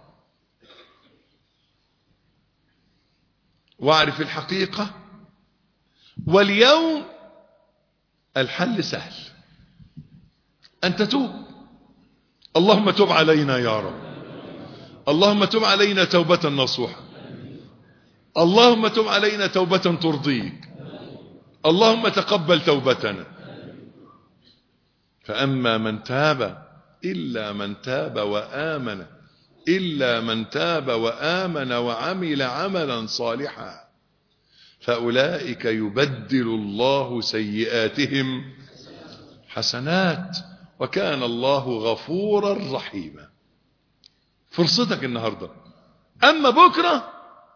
واعرف الحقيقة. واليوم الحل سهل، أن تتوب. اللهم تب علينا يا رب، اللهم تب علينا توبة نصوحة، اللهم تب علينا توبة ترضيك، اللهم تقبل توبتنا. فأما من تاب إلا من تاب وآمن إلا من تاب وآمن وعمل عملا صالحا فأولئك يبدل الله سيئاتهم حسنات وكان الله غفورا رحيما. فرصتك النهاردة، أما بكرة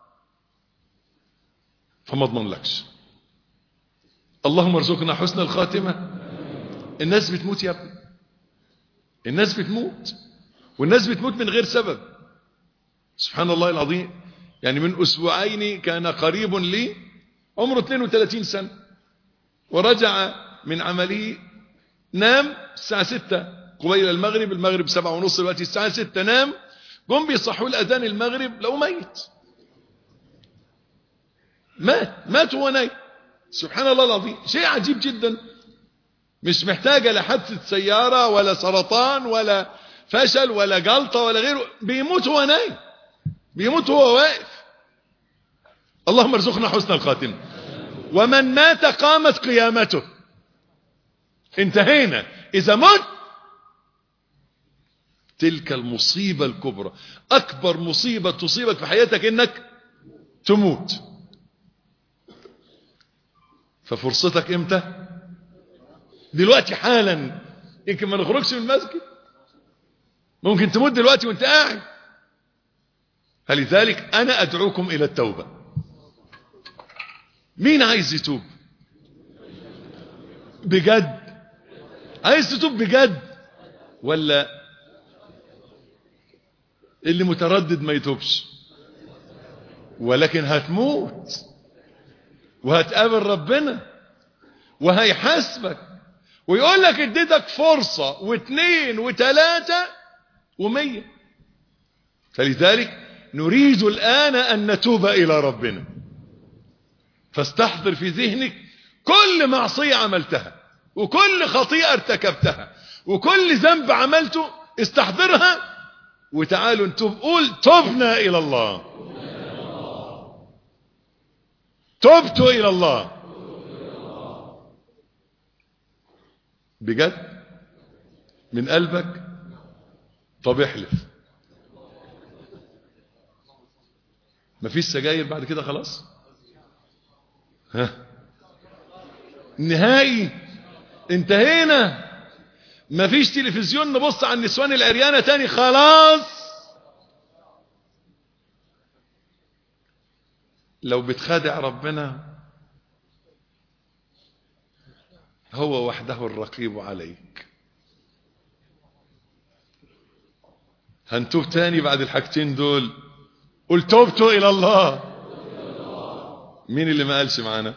فما اضمن لكش. اللهم ارزقنا حسن الخاتمة. الناس بتموت يا ابني، الناس بتموت، والناس بتموت من غير سبب. سبحان الله العظيم. يعني من أسبوعين كان قريب لي عمره 32 سنة ورجع من عمله، نام الساعة 6 قبيل المغرب 7:30 دلوقتي الساعة 6 نام، قم بيصحوا الأذان المغرب لو ميت، مات وهو نايم. سبحان الله العظيم، شيء عجيب جدا. مش محتاجة لحادثة سيارة ولا سرطان ولا فشل ولا جلطة ولا غيره، بيموت وهو نايم، بيموت وهو واقف. اللهم ارزقنا حسن الخاتمة. ومن مات قامت قيامته. انتهينا. إذا مت تلك المصيبة الكبرى، أكبر مصيبة تصيبك في حياتك إنك تموت. ففرصتك إمتى؟ دلوقتي حالا. يمكن ما نخرجش من المسجد، ممكن تموت دلوقتي وانت قاعد. فلذلك أنا أدعوكم إلى التوبة. مين عايز يتوب بجد؟ عايز تتوب بجد ولا اللي متردد ما يتوبش؟ ولكن هتموت وهتقابل ربنا وهيحاسبك ويقول لك اديتك فرصة و2 و3 و100. فلذلك نريد الآن أن نتوب إلى ربنا. فاستحضر في ذهنك كل معصية عملتها وكل خطيئة ارتكبتها وكل ذنب عملته، استحضرها وتعالوا نتوب. قول تبنا إلى الله، تبت إلى الله. بجد من قلبك؟ طب احلف. مفيش سجاير بعد كده خلاص؟ ها نهائي انتهينا. مفيش تلفزيون نبص على النسوان العريانة تاني خلاص. لو بتخادع ربنا هو وحده الرقيب عليك. هنتوب تاني بعد الحاجتين دول. قل توبت إلى الله. مين اللي ما قالش معانا؟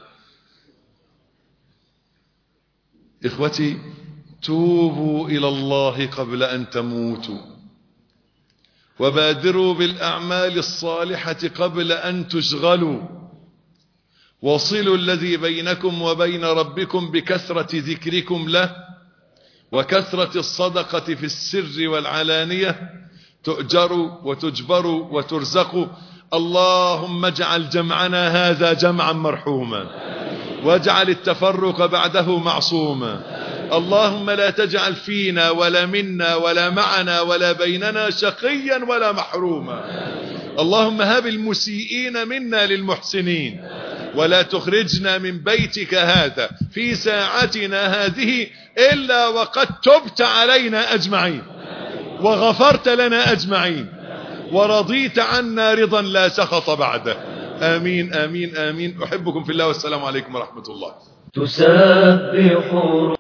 إخوتي توبوا إلى الله قبل أن تموتوا، وبادروا بالأعمال الصالحة قبل أن تشغلوا، وصلوا الذي بينكم وبين ربكم بكثرة ذكركم له وكثرة الصدقة في السر والعلانية، تؤجروا وتجبروا وترزقوا. اللهم اجعل جمعنا هذا جمعا مرحوما واجعل التفرق بعده معصوما. اللهم لا تجعل فينا ولا منا ولا معنا ولا بيننا شقيا ولا محروما. اللهم هب المسيئين منا للمحسنين، ولا تخرجنا من بيتك هذا في ساعتنا هذه إلا وقد تبت علينا أجمعين وغفرت لنا أجمعين ورضيت عنا رضا لا سخط بعده. آمين آمين آمين. أحبكم في الله والسلام عليكم ورحمة الله. تسبح